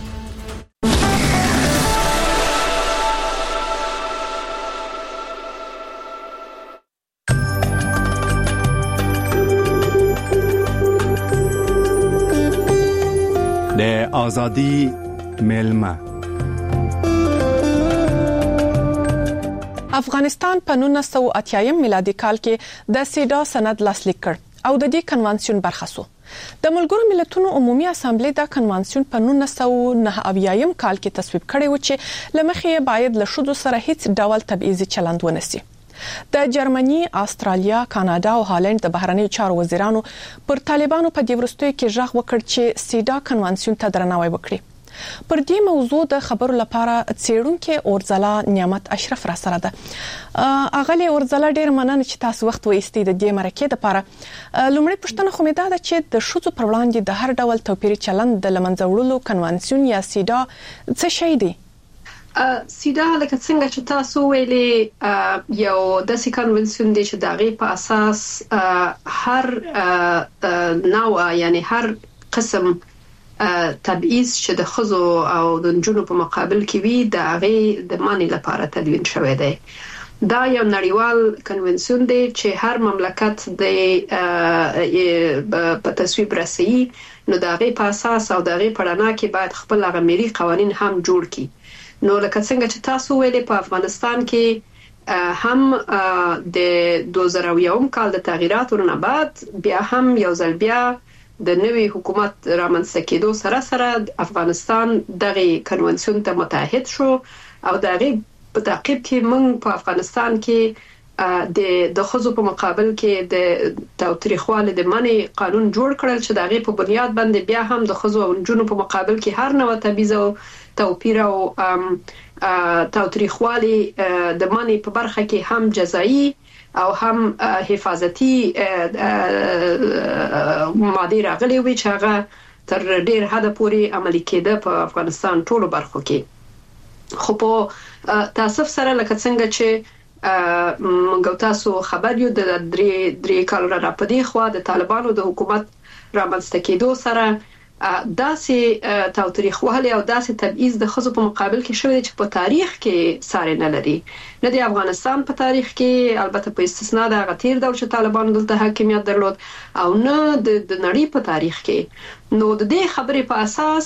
د ازادي میلمه افغانستان په نولس سوه اتیا میلادي کال کې د سیډا سند لاسلیک کړ او د دې کنوانسیون برخه شو. د ملګرو ملتونو عمومي اسامبلې دا کنوانسیون په نولس سوه نهه اویا کال کې تصویب کړی و چې لمخې باید له شذو سره هیڅ ډول تبعیضي چلند ونسی. د جرمني، استرالیا، کاناډا او هالند د بهرنیو چارو وزیرانو پر طالبانو په دې ورستیو کې ژغ وکړ چې سیډا کنوانسیون ته درناوی وکړي. پر دې موضوع د خبرو لپاره څېړونکو اورځلا نعمت اشرف را سره ده. اغلی اورځلا ډېر مننه چې تاسو وخت وایستئ د دې مرکې لپاره. لومړی پوښتنه خو مې دا ده چې د شذو پر وړاندې د هر ډول توپیري چلند د لمنځه وړلو کنوانسیون یا سیډا څه شی دی؟ سیدا لکه څنګه چې تاسو ویلي یو داسې کنوانسیون دی چې د هغې په اساس هر نوع یعنی هر قسم تبعیض چې د ښځو او د نجونو په مقابل کې وي د هغې د منع لپاره تدوین شوی دی. دا یو نړیوال کنوانسیون دی چې هر مملکت د په تصویب رسوي نو د هغې په اساس او د هغې په رڼا کې باید خپل هغه ملي قوانین هم جوړ کړي. نو لکه څنګه چې تاسو ویلې په افغانستان کې هم د دوه زره یو کال د تغییراتو نه بعد بیا هم یو ځل بیا د نوي حکومت رامنځته کېدو سره سره افغانستان دغه کنونسیون ته متحد شو او دغه په تعقیب کې موږ په افغانستان کې د د خزو په مقابل کې د تاوتریخوالي د منی قانون جوړ کړل چې دغه په بنیاد باندې بیا هم د خزو او جنونو په مقابل کې هر نوع تبعیض او توپیر او تاوتریخوالي د منی په برخه کې هم جزایی او هم حفاظتي ماده راغلي وي چې هغه تر ډیر حد پورې عملي کېده په افغانستان ټولو برخو کې. خو په تاسف سره لکه څنګه چې موږ تاسو خبر یو د درې درې کال را پدې خو د طالبانو د حکومت رامنځته کېدو سره داسې تاوتریخوالي او داسې تبعیض د خزو په مقابل کې شوی چې په تاریخ کې ساري نه لري، نه د افغانستان په تاریخ کې، البته په استثناء د غتیر دور چې طالبانو دلته حاکمیت درلود او نه د نړۍ په تاریخ کې. نو د دې خبرې په اساس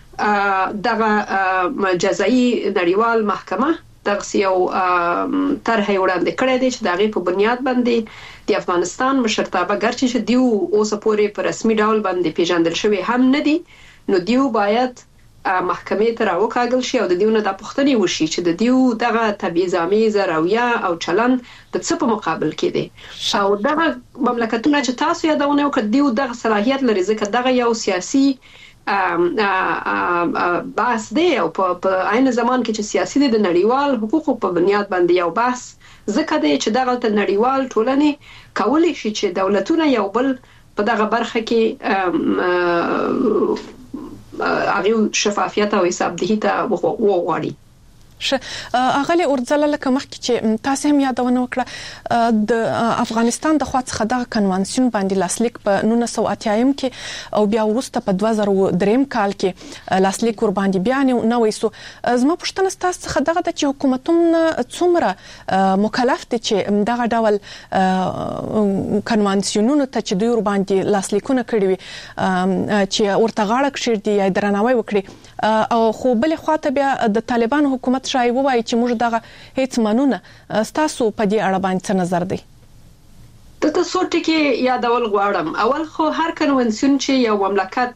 دغه جزایی نړیوال محکمه دغه یو طرح وړاندې کړی دی چې دغه په بنیاد باندې د افغانستان مشرتابه ګرچې چې دیو اوس پورې په رسمي ډول باندې پیژندل شوی هم نه دي، نو دیو باید محکمې ته راوکاږل شي او د دیو نه د پښتنې وشي چې د دیو دغه تبعیض‌آمیز رویه او چلند د څه په مقابل کې دی او دغه مملکتونه چې تاسو یادونه وکړه دیو دغه صلاحیت لري ځکه دغه یو سیاسي بحث دی او په عین زمان کې چې سیاسي د نړیوال حقوقو په بنیاد باندې یو بحث ځکه دی چې دغه ته نړیوال ټولنې کولی شي چې دولتونه یو بل په دغه برخه کې هغه شفافیت او حسابدهي ته وغواړي. اغلی اورځل لکه مخکې چې تاسو هم یادونه وکړه د افغانستان د خوا څخه د کنوانسیون باندې لاسلیک په نولس سوه اتیا کې او بیا وروسته په دوه زره درې کال کې لاسلیک ور باندې بیان نه وېسو. زما پوښتنه تاسو څخه دغه د حکومتونو څومره مکلف دي چې دغه ډول کنوانسیونونو ته چې دوی ور باندې لاسلیکونه کړی وي چې ورته غاړه کړی یا درناوی وکړي او خو بل خواته بیا د طالبان حکومت شای وایي چې موږ دغه هیڅ منونه تاسو په دې اړه باندې څه نظر دی؟ د تاسو ټکی یادول غواړم. اول خو هر کنونسیون چې یو مملکت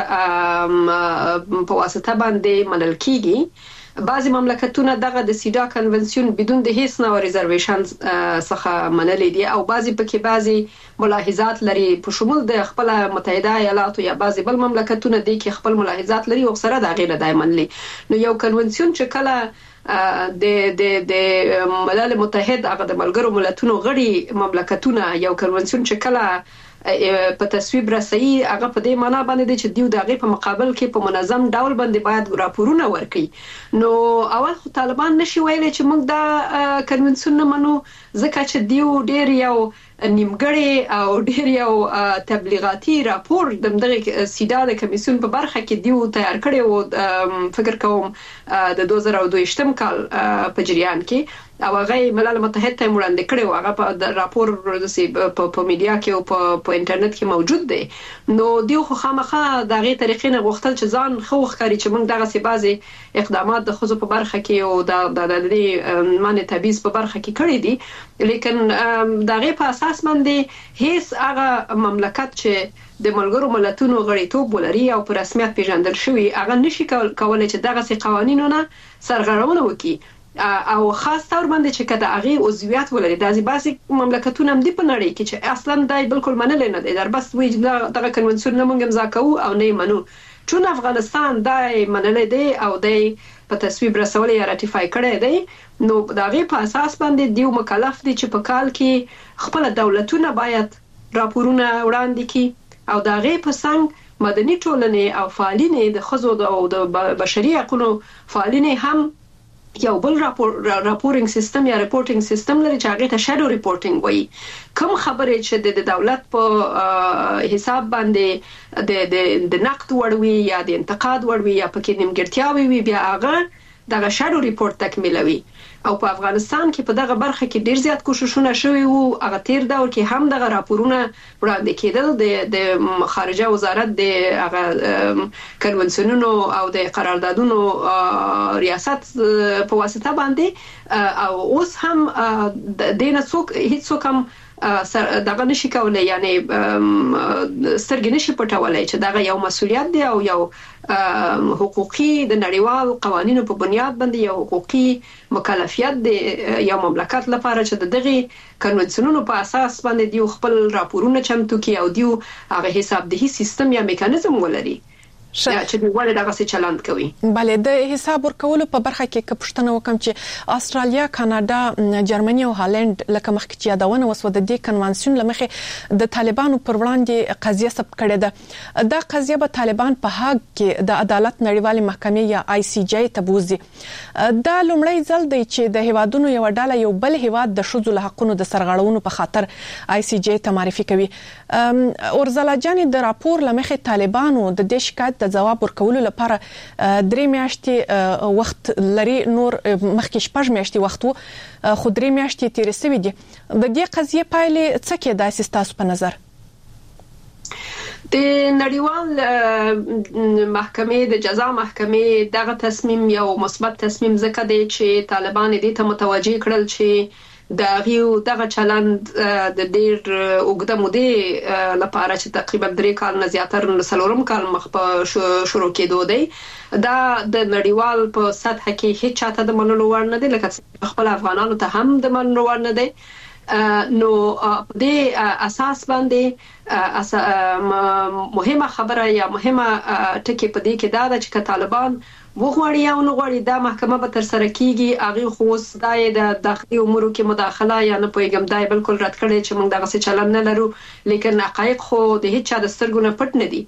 په واسطه باندې منل کیږي، بعضی مملکتونه دغه د سیدا کنونسیون بدون د هیڅ نوع ریزرویشن څخه منلي دي او بعضی پکې بعضی ملاحظات لري په شمول د خپل متحده ایالاتو یا بعضی بل مملکتونه دي کې خپل ملاحظات لري او سره د غیر دای منلي. نو یو کنونسیون چې کله د د د ملل متحد هغه د ملګرو ملتونو غړي مملکتونه یو کنونسیون چې کله په تصویب رسي هغه په دې معنی باندې چې دیو دغه په مقابل کې په منظم ډول باندې باید راپورونه ورکړي. نو اول خو طالبان نشي ویلي چې موږ دا کنونسیون نه منو ځکه چې دیو ډیر یو نیمګړی او ډیر یو تبلیغاتي راپور د دغه سیدا د کمیسیون په برخه کې دیو تیار کړی او فکر کوم د دوه زره دوه کال په جریان کې او هغه ملل متحد ته وړاندې کړی او هغه په راپور په میډیا کې او په انټرنیټ کې موجود دی. نو دیو خو خامخا دغه طریقې نه غوښتل چې ځان خو ښکاري چې موږ دغه سي بعضي اقدامات د خزو په برخه کې او د د معنی تبعیض په برخه کې کړی دي، لیکن دغه په اساس باندې هیڅ هغه مملکت چې د ملګرو ملتونو غړیتوب ولري او په رسمیت پیژندل شوی هغه نشي کولای چې دغه سي قوانینونه سرغړونه وکړي او خاص تور باندې چې کده هغه عضویت ولري. داسې بعضي مملکتونه هم دي په نړۍ کې چې اصلا دای بالکل منل نه دي، در بس وی دغه کنونسیون نه مونږ امضا کوو او نه منو. چون افغانستان دای منل دي او دای په تصویب رسول یا راتیفای کړی دی، نو دغه په اساس باندې دیو مکلف دي چې په کال کې خپل دولتونه باید راپورونه وړاندې کړي او دغه په څنګ مدني ټولنې او فعالین د خزو او د بشري حقوقو فعالین هم یو بل راپور راپورینګ سیستم یا ریپورټینګ سیستم لري چې هغه ته شادو ریپورټینګ وایي. کوم خبرې چې د دولت په حساب باندې د د د نقد وړوي یا د انتقاد وړوي یا پکې نیمګړتیاوي وي بیا هغه دغه شادو ریپورت تکمیلوي او په افغانستان کې په دغه برخه کې ډیر زیات کوششونه شوي وو. هغه تیر دور کې هم دغه راپورونه وړاندې کېدل د د خارجه وزارت د هغه کنونسیونونو او د قراردادونو ریاست په واسطه باندې او اوس هم د دینه څوک هیڅ څوک هم دغه نشي کولای، یعنی سترګې نشي پټولای چې دغه یو مسولیت دی او یو حقوقي د نړیوال قوانینو په بنیاد باندې یو حقوقي مکلفیت دی یو مملکت لپاره چې د دغه کنونسیونونو په اساس باندې دی خپل راپورونه چمتو کړي او دی هغه حسابدهي سیستم یا میکانیزم ولري چې دوی دغه څه چلند کوي. بله د حساب ورکولو په برخه کې که پوښتنه وکم چې استرالیا، کاناډا، جرمني او هالند لکه مخکې چې یادونه وسوه د دې کنوانسیون لمخې د طالبانو پر وړاندې قضیه ثبت کړې ده. دا قضیه به طالبان په هاګ کې د عدالت نړیوالې محکمې یا آی سی جی ته بوزي. دا لومړی ځل دی چې د هیوادونو یو ډله یو بل هیواد د ښځو له حقونو د سرغړونو په خاطر آی سی جی ته معرفي کوي. اورزلا جان د راپور لمخې طالبانو د دې شکایت د جواب ورکولو لپاره درې میاشتې وخت لري، نور مخکې شپږ میاشتې وخت وو، خو درې میاشتې تیرې شوې دي. د دې قضیې پایلې څه کېدای شي ستاسو په نظر؟ د نړیوال محکمې د جزا محکمې دغه تصمیم یو مثبت تصمیم ځکه دی چې طالبان دې ته متوجه کړل چې د غیو دغه چلند د ډیر اوږده مودې لپاره چې تقریبا درې کال نه زیاتره سلورم کال مخ په شروع کېدو دی، دا د نړیوال په سطح کې هیڅ چاته د منلو وړ نه دی، لکه خپل افغانانو ته هم د منلو وړ نه دی. نو په دې اساس باندې مهمه خبره یا مهمه ټکی په دې کې دا ده چې طالبان وغواړي یا نه غواړي دا محکمه به تر سره کیږي. هغه خو ستای د داخلي امورو کې مداخله یا نه پویګم دای بالکل رد کړي چې موږ دغه څه چلن نه لرو، لیکن حقایق خو د هیڅ چا د سترګو نه پټ نه دي.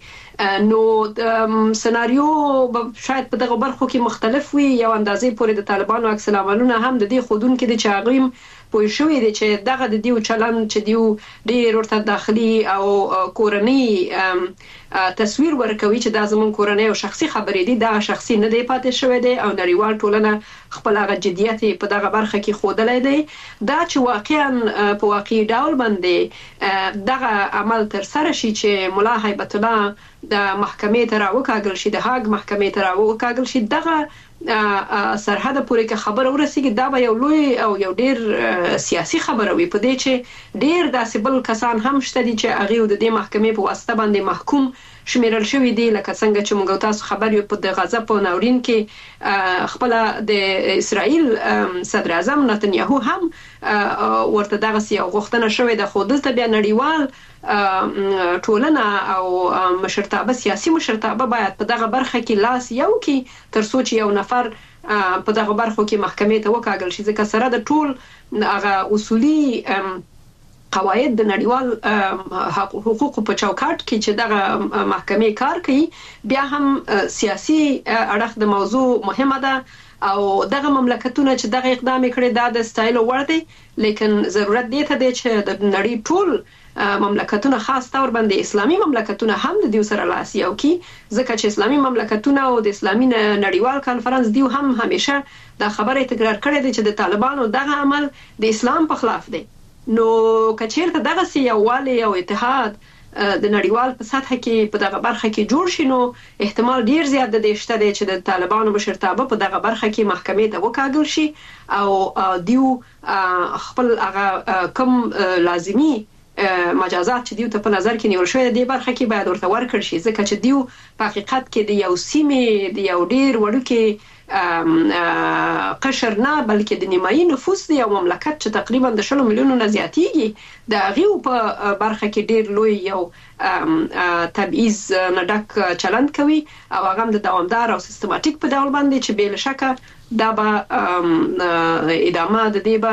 نو سناریو شاید په دغه برخو کې مختلف وي. یو اندازې پورې د طالبانو عکس العملونه هم د دې خودون کې د چاغیم پوه شوې دي چې دغه د دیو چلن چې دیو ډېر ورته داخلي او کورنۍ تصویر ورکوي چې دا زمون کورنۍ او شخصي خبرې دي، دا شخصي نه دی پاتې شوی دی او نړیوال ټولنه خپل هغه جديت په دغه برخه کې خودلای دی. دا چې واقعا په واقعي ډول باندې دغه عمل تر سره شي چې مولا هیبت الله د محکمې ته راوکاږل شي، د هاګ محکمې ته راوکاږل شي، دغه سرحد پورې که خبر ورسیږي دا به یو لوی او یو ډیر سیاسي خبره وي. په دې چې ډیر داسې بل کسان هم شته دي چې هغه د دې محکمې په واسطه باندې محکوم شمیرل شوی دی، لکه څنګه چې موږ تاسو خبر یو په د غزا په ناورین کې خپل د اسرائیل صدر اعظم نتنیاهو هم ورته دغه یو غوښتنه شوې ده، خو دلته بیا نړیوال ټولنه او مشرتابه سیاسي مشرتابه باید په دغه برخه کې لاس یو کې تر څو چې یو نفر په دغه برخو کې محکمې ته وکاږل شي، ځکه سره د ټول هغه اصولي قواعد د نړیوال حقوقو په چوکاټ کې چې دغه محکمې کار کوي، بیا هم سیاسي اړخ د موضوع مهمه ده او دغه مملکتونه چې دغه اقدام کړي دا د ستایلو وړ دی، لیکن ضرورت دی ته دی چې د نړۍ ټول مملکتونه خاص تور باندې اسلامي مملکتونه هم د دیو سره لاس یو کی، ځکه چې اسلامي مملکتونه او د اسلامي نړیوال کانفرنس دیو هم همیشه دا خبره تکرار کړې ده چې د طالبانو دغه عمل د اسلام په خلاف دی. نو کچیرته دغه سی یووالی او اتحاد د نړیوال په سطح کې په دغه برخه کې جوړ شي، نو احتمال ډیر زیات دی شته دی چې د طالبانو مشرتابه په دغه برخه کې محکمې ته وکاږل شي او دیو خپل هغه کم لازمی مجازات چې دیو ته په نظر کې نیول شوی دی برخه کې باید ورته ورکړ شي، ځکه چې دیو په حقیقت کې د یو سیمې د یو ډیر وړوکی قشر نه بلکې د نیمایي نفوس دی یو مملکت چې تقریبا د شلو میلیونو نه زیاتیږي، د غیو په برخه کې ډیر لوی یو تبعیض نه ډک چلند کوي او هغه د دوامدار او سیستماتیک په ډول باندې چې بل شکه دا به ادامه د دې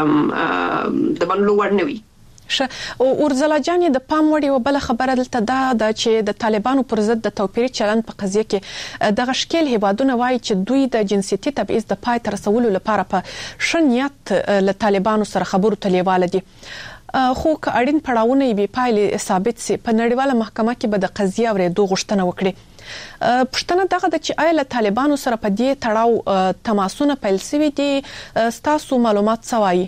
به د بنلو ورنوي. او اورزلا جان د پام وړ یو بل خبره دلته دا د چې د طالبانو پر ضد د توپیري چلند په قضیه کې د غشکل هیوادونه وایي چې دوی د جنسيتي تبعیض د پای تر رسولو لپاره په شنیت له طالبانو سره خبرو تلیواله دي، خو که اړین پړاوونه به پایلې ثابت سي په نړیواله محکمه کې به د قضیه اورېدو غوښتنه وکړي. پښتنه دغه د چې آیا له طالبانو سره په دې تړاو تماسونه پیل شوي دي ستاسو معلومات سوایي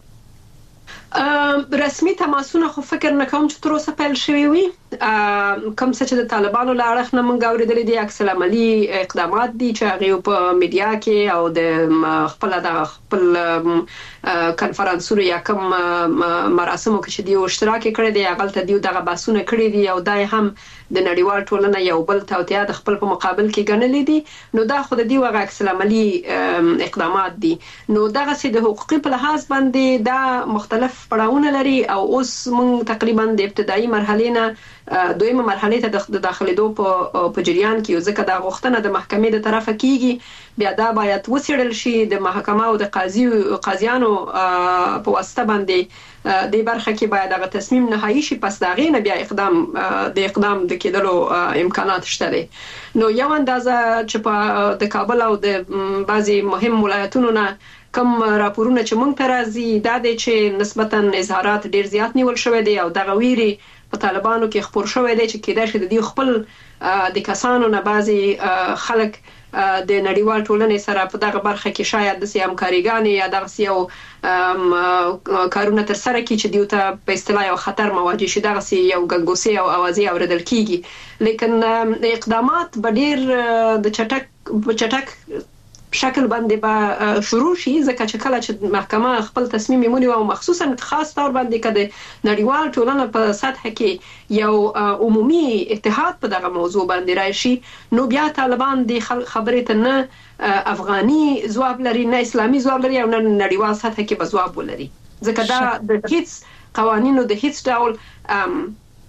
رسمي تماسونه خو فکر نه کوم چې تر اوسه پیل شوي وي کوم څه چې د طالبانو له اړخ نه مونږ اورېدلي دي عکس العملي اقدامات دي چې هغه په میډیا کې او د خپل د خپل کنفرانسونو یا کوم مراسمو کې چې دی اشتراک کړی دی هغه ته دی دغه باسونه کړی دي او دای هم د نړیوال ټولنه یو بل توطئه د خپل په مقابل کې ګڼلې دي نو دا خو د دی وغه عکس العملي اقدامات دي نو دغه سي د حقوقي په لحاظ باندې دا مختلف پړاوونه لري او اوس مونږ تقریبا د ابتدایي مرحله نه دویمه مرحله ته د داخليدو په په جریان کې ځکه دا غوښتنه د محکمې د طرفه کیږي بیا دا باید وڅېړل شي د محکمه او د قاضي قاضیانو په واسطه باندې د برخه کې باید هغه تصمیم نهایی شي پس دا غینه بیا اقدام د اقدام د کېدلو امکانات شته نو یو اندازه چې په د کابل او د بعضي مهم ولایتونو نه کوم راپورونه چې مونږ ته راځي دا د چې نسبتا اظهارات ډیر زیات نیول شوی دی او دغه ویري په طالبانو کې خبر شوی دی چې کېدای شي د دې خپل د کسانو نه بعضي خلک د نړیوال ټولنې سره په دغه برخه کې شاید د سیام کاریګانی یا دغه سیو کارونه تر سره کې چې دیوته په اصطلاح یو خطر مواجه شي دغه سی یو ګنګوسي او اوازي اوریدل کیږي لیکن اقدامات به ډیر د چټک چټک شکل باندې به شروع شي ځکه چې کله چې محکمه خپل تصمیم ونیوي او مخصوصا خاص تور باندې کده نړیوال ټولنه په سطح کې یو عمومي اتحاد په دغه موضوع باندې راشي نو بیا طالبان د خبرې ته نه افغاني ځواب لري نه اسلامي ځواب لري او نه نړیوال سطح کې به ځواب ولري ځکه دا د هیڅ قوانینو د هیڅ ډول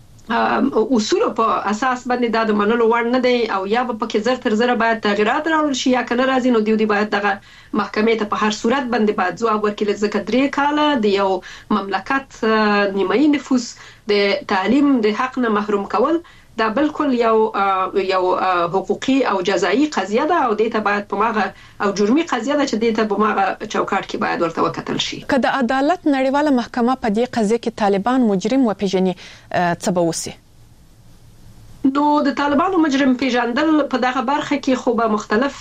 اصول په اساس باندې دا د منلو وړ نه دی او یا په کې زر تر زر باید تغیرات راوړل شي یا کنه راځي نو دی دی باید دغه محکمې ته په هر صورت باندې باید ځواب ورکړي ځکه درې کاله د یو مملکت نیمایي نفوس د تعلیم د حق نه محروم کول دا بالکل یو یو حقوقي او جزایی قضیه ده او دې ته باید په ماغه او جرمي قضیه ده چې دې ته په ماغه چوکاټ کې باید ورته وکتل شي که د عدالت نړیواله محکمه په دې قضیه کې طالبان مجرم وپیژني څه به وسی نو د طالبانو مجرم پیژندل په دغه برخه کې خو به مختلف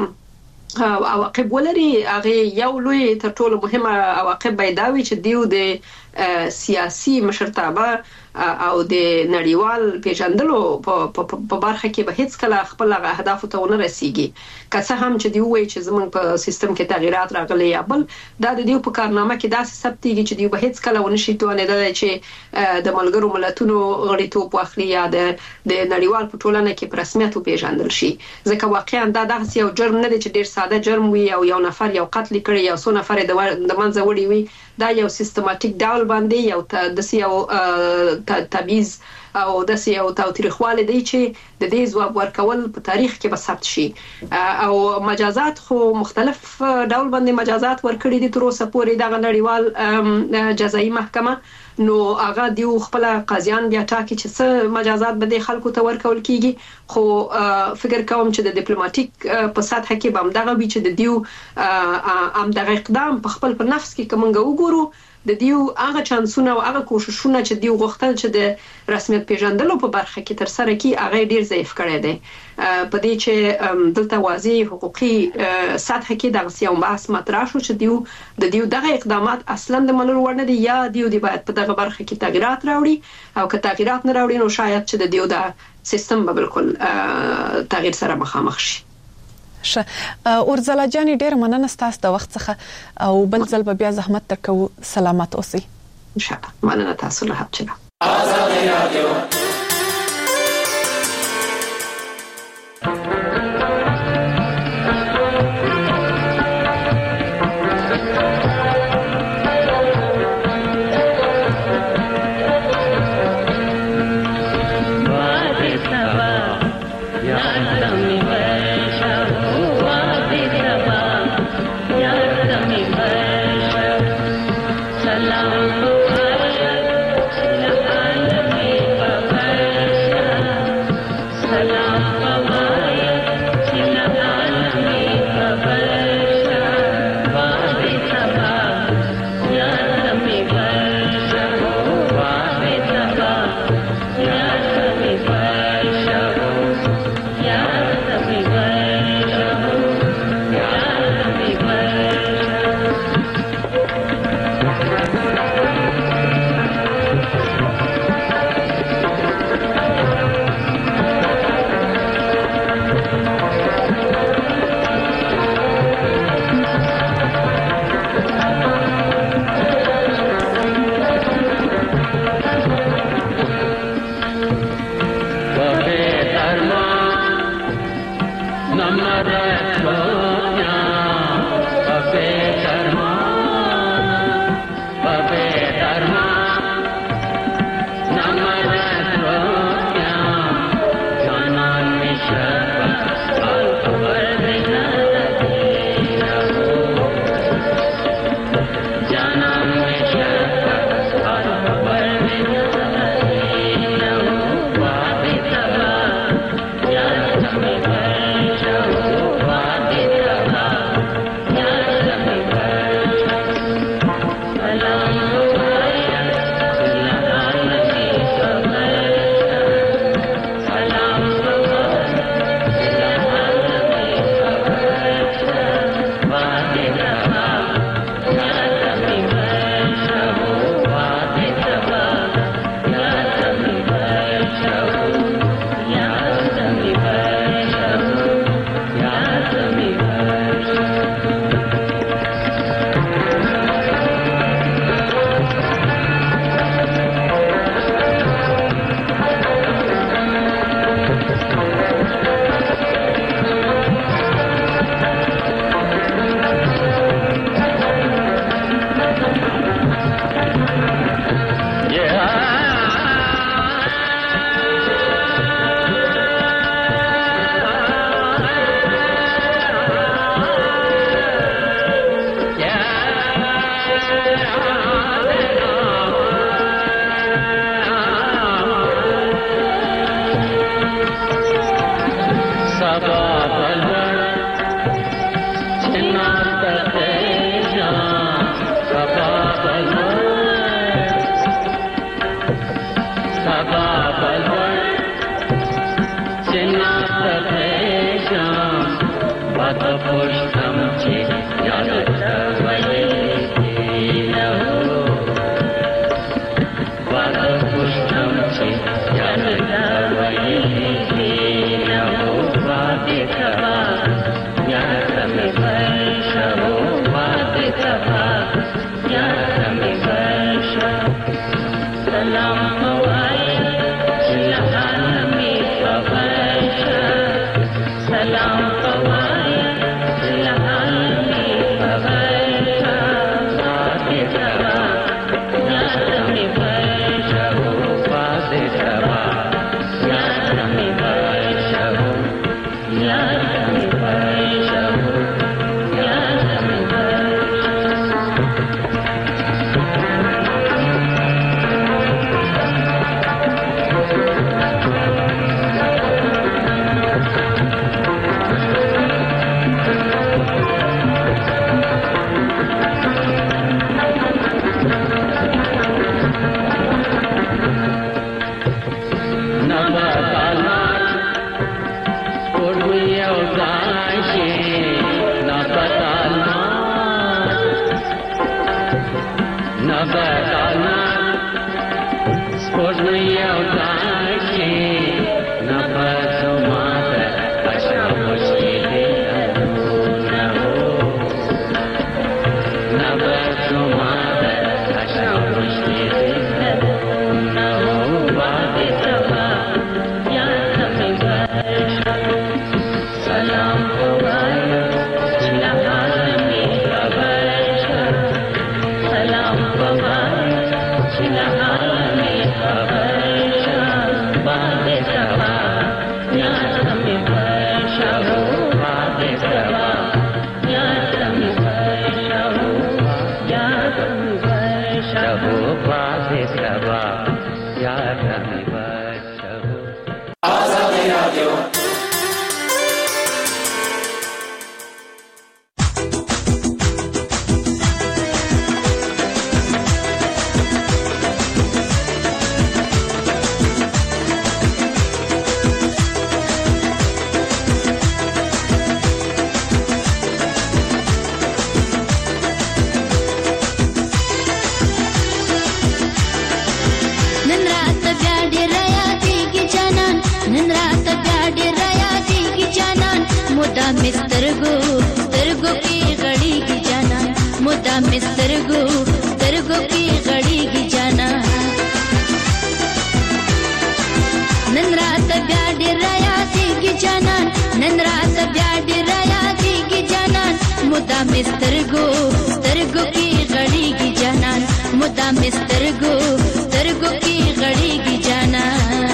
عواقب ولري هغه یو لوی تر ټولو مهمه عواقب بيداوي چې دیو د سیاسي مشرتابه او د نړیوال پیژندلو په برخه کې به هیڅ کله خپل اهداف ته ونه رسیږي که څه هم چې دی وایي چې زمونږ په سیستم کې تغیرات راغلي یا بل دا د دیو په کارنامه کې داسې ثبتېږي چې دی به هیڅ کله ونه شي توانېدل چې د ملګرو ملتونو غړیتوب واخلي یا د د نړیوال په ټولنه کې په رسمیت پیژندل شي ځکه واقعا دا دغه یو جرم نه دی چې ډیر ساده جرم وي او یو نفر یو قتل کړي یا څو نفر د منځه وړي وي دا یو سیستماتیک ډول باندې یو د سیو تبعیض او د سیو تاوتریخواله دی چې د دې ځواب ورکول په تاریخ کې به ثبت شي او مجازات خو مختلف ډول باندې مجازات ورکړي دي تر اوسه پورې د نړیوال جزایي محکمه نو هغه دی خپل قاضیان بیا ټاکي چې څه مجازات به د خلکو ته ورکول کیږي خو فکر کوم چې د ډیپلوماټیک په سطح کې به هم دغه وی چې د دیو ام دغه اقدام په خپل په نفس کې کومنګ وګورو د دیو هغه چانسونه او هغه کوششونه چې دیو غوښتل چې د رسمیت پیژندلو په برخه کې تر سره کی هغه ډیر ضعیف کړی دی په دې چې دلته واضح حقوقي سطح کې د سیاو بحث مطرح شو چې دیو د دیو دغه اقدامات اصلا د منلو وړ نه دي یا دیو دی باید په دغه برخه کې تغیرات راوړي او که تغیرات نه راوړي نو شاید چې د دیو د سیستم به بالکل تغییر سره مخامخ شي شه اورزلا جاني ډیر مننه ستاسو د وخت څخه او بل ځل به بیا زحمت درکو سلامات اوسئ ان شاء الله مننه تاسو له حق آزاد رادیو Bye. نبدانا سپوږمۍ او تاکي نفس ماته اشنا مشکل دي نفس ماته اشنا مشکل دي بعد سبا یا کمی برشا سلام بوایا چلحامی خبرشا سلام بوایا چلحامی خبرشا بعد سبا یا کمی برشا بعد سبا یا کمی برشا یا کمی برشا بعد سبا یا کمی برشا آزادی رادیو मिस्तरगो स्तरगो की घड़ी की जाना मुद्दा मिस्तरगो स्तरगो की घड़ी की जाना नंदरात ब्याड राया की जाना नंदरात ब्याड राया की जाना मुद्दा मिस्तरगो स्तरगो की घड़ी की जाना मुद्दा मिस्तरगो स्तरगो की घड़ी की जाना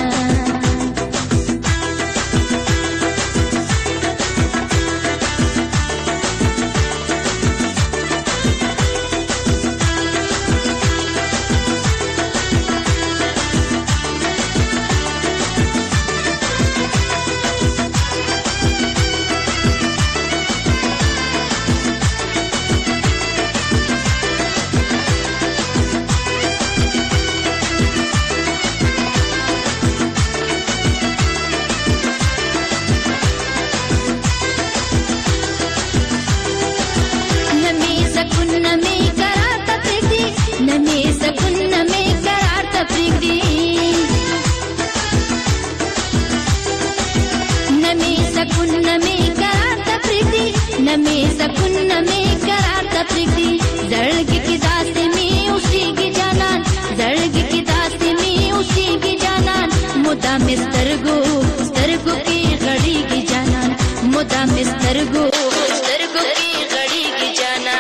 मिस्तरगो स्तरगो की घड़ी की जाना मुद्दा मिस्तरगो स्तरगो की घड़ी की जाना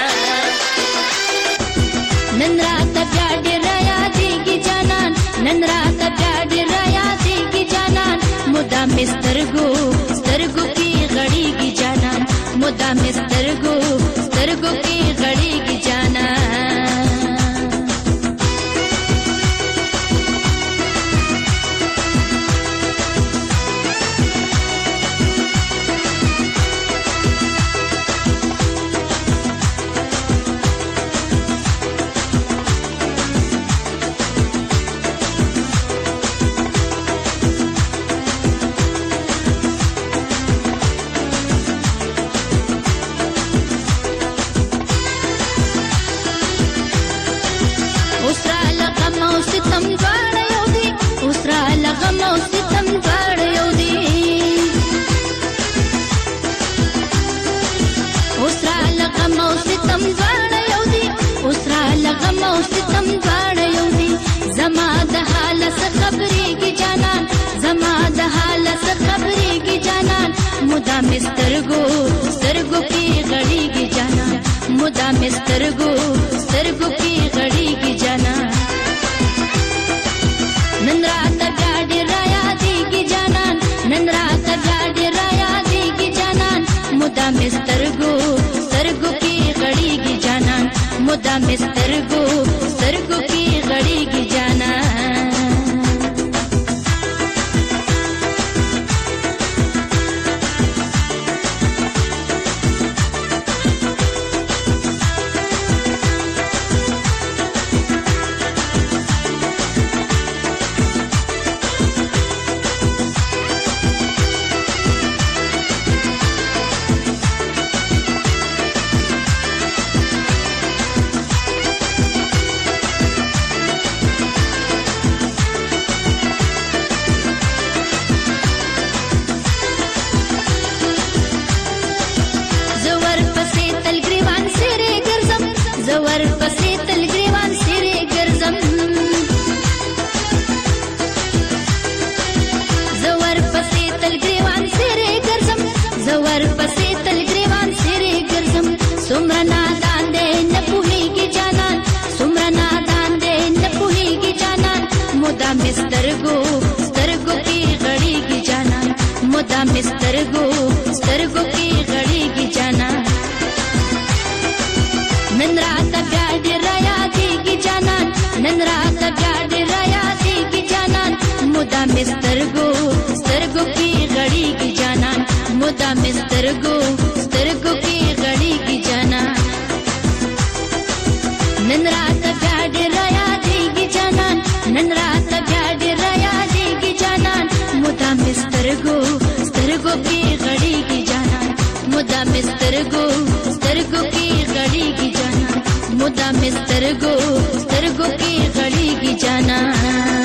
नंदरात प्याड राया की जाना नंदरात प्याड राया की जाना मुद्दा मिस्तरगो स्तरगो की घड़ी की जाना मुद्दा मिस्तरगो स्तरगो की घड़ी की जाना मिस्तरगो स्तरगो की घड़ी की जाना मुद्दा मिस्तरगो स्तरगो की घड़ी की जाना नंदरात प्याड राया की जाना नंदरात प्याड राया की जाना मुद्दा मिस्तरगो स्तरगो की घड़ी की जाना मुद्दा मिस्तरगो स्तरगो की घड़ी की जाना मुदा मिस्तरगो स्तरगो की घड़ी की जानान मुदा मिस्तरगो स्तरगो की घड़ी की जानान नन रात प्यार रया देगी जानान नन रात प्यार रया देगी जानान मुदा मिस्तरगो स्तरगो की घड़ी की जानान मुदा मिस्तरगो स्तरगो की घड़ी की जानान मुदा मिस्तरगो स्तरगो की घड़ी की जानान